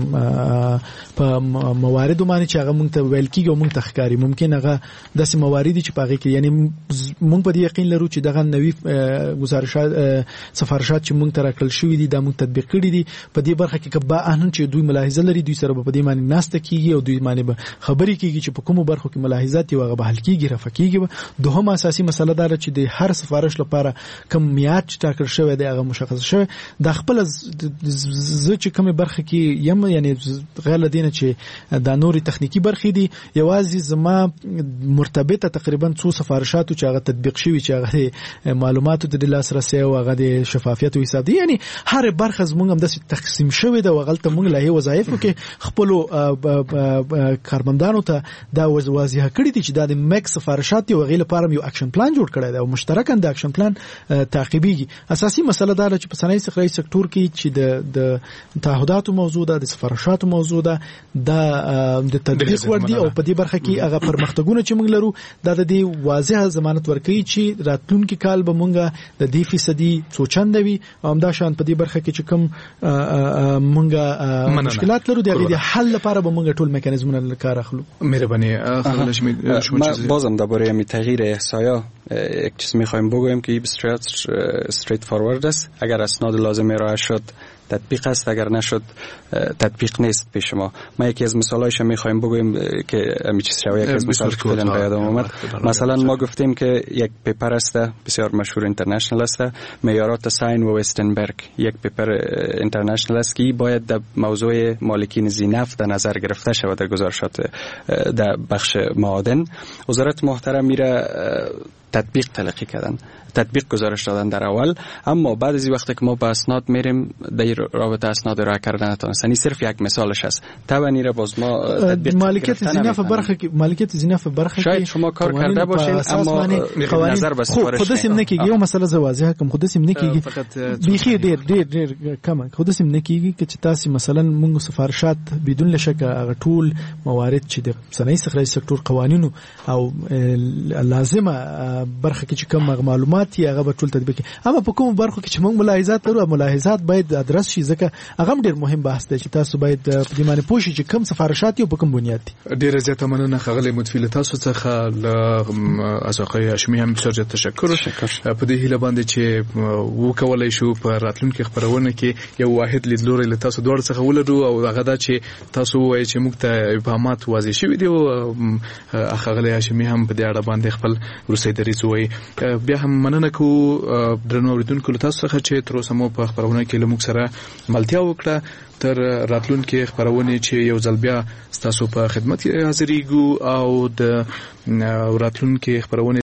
په موارد باندې چې هغه موږ ته ویل کیږي او موږ ته ښکاری ممکن هغه داسې موارد چې پاغه کې یعنی موږ په دې یقین لرو چې دغه نوی گزارشات سفارشات چې موږ ته راکړل شوې دي دا موږ تطبیق کړي دي. په دې برخه کې کبا انن چې دوی ملاحظه لري دوی سره په دې باندې ناسته کیږي او دوی باندې خبرې کیږي چې په کومو برخو کې ملاحظات یو هغه به حل کیږي رافع کیږي. دوهم اساسي مسله دا ده چې د هر سفارش لپاره کم میعاد ټاکل شوی دی هغه مشخص شوی. د خپل ز چې کومه برخه کې یم یعنی غیر لدینه چې د نوري تخنیکی برخې دي یوازې زما مرتبطه تقریبا څو سفارشاتو چې هغه تطبیق شوی چې هغه معلوماتو د لاسرسي او هغه د شفافیت او حساب دي. یعنی هر برخه زموږ هم د تقسیم شوی د وغلطه موږ له وظایفو کې خپل کارمندانو ته دا واضح کړی دي چې دا د میکس سفارشات او غیله لپاره یو اکشن پلان جوړ کړی دی او مشترکاً د اکشن پلان تعقیبیږي. اساسي مسله دا ده چې په صنایع استخراجي سکتور کې چې د د تعهداتو موضوع ده د سفارشاتو موضوع ده د تطبیق ور دي او په دې برخه کې هغه پرمختګونه چې موږ لرو دا د دې واضحه ضمانت ورکوي چې راتلونکي کال به موږ د دې فیصدي سوچندوي او همدا شان په دې برخه کې چې کوم موږ مشکلات لرو د دې حل لپاره به موږ ټول میکانیزمونه کار اخلو. مهربانی خیلی شما چیزی بازم درباره می تغییر احصایا یک چیز می‌خوایم بگویم که این استریت استریت فوروارد است. اگر اسناد لازم ارائه شد تطبیق است، اگر نشد تطبیق نیست پیش ما. ما یکی از مثالایش می‌خوایم بگویم که همین چیز شوی یکی از مثال که الان یادم اومد. مثلا ما گفتیم که یک پیپر است بسیار مشهور اینترنشنال است معیارات ساین و وستنبرگ. یک پیپر اینترنشنال است که باید در موضوع مالکین زینفت در نظر گرفته شود در گزارشات در بخش معادن. وزارت محترم میره تطبیق تلقی کردن، تطبیق گزارش دادن در اول، اما بعد از این وقتی که ما به اسناد میریم در رابطه اسناد ارائه کردن نتونستن. این صرف یک مثالش است. توانی را باز ما مالکیت زینه په برخه کې مالکیت زینه په برخه کې شاید شما کار کرده باشین اما نظر به سفارش خود سیم نکیږي یو مسله زوازه کوم خود سیم نکیږي بيخي ډیر ډیر ډیر کم خود سیم نکیږي چې تاسو مثلا موږ سفارشات بدون لشک ټول موارد چې د صنایع استخراج سکتور قوانینو او لازمه برخه کې چې کوم معلومات یې هغه به ټول تطبیق اما په کوم برخه کې چې موږ ملاحظات لرو ملاحظات باید ادرس شي ځکه هغه ډیر مهم بحث دی چې تاسو باید په دې باندې پوه شئ چې کوم سفارشات یو په کوم بنیاد دي. ډیر زیاته مننه خغلی متفیل تاسو څخه از آقای هاشمی هم بسیار زیات تشکر په دې هیله باندې چې وکولای شو په راتلونکي خبرونه کې یو واحد لیدلوري له تاسو دوړ څخه ولرو او هغه دا چې تاسو وایي چې موږ ته ابهامات واضح شوي دي او خغلی هاشمی هم په دې اړه باندې خپل روسي دریځ وایي. بیا هم مننه کو درنو اوریدونکو له تاسو څخه چې تر اوسه مو په خبرونه کې له موږ سره ملتیا وکړه. تر راتلونکي خبرونه چې یو ځل بیا تاسو په خدمت کې حاضرېږو او د راتلونکي خبرونه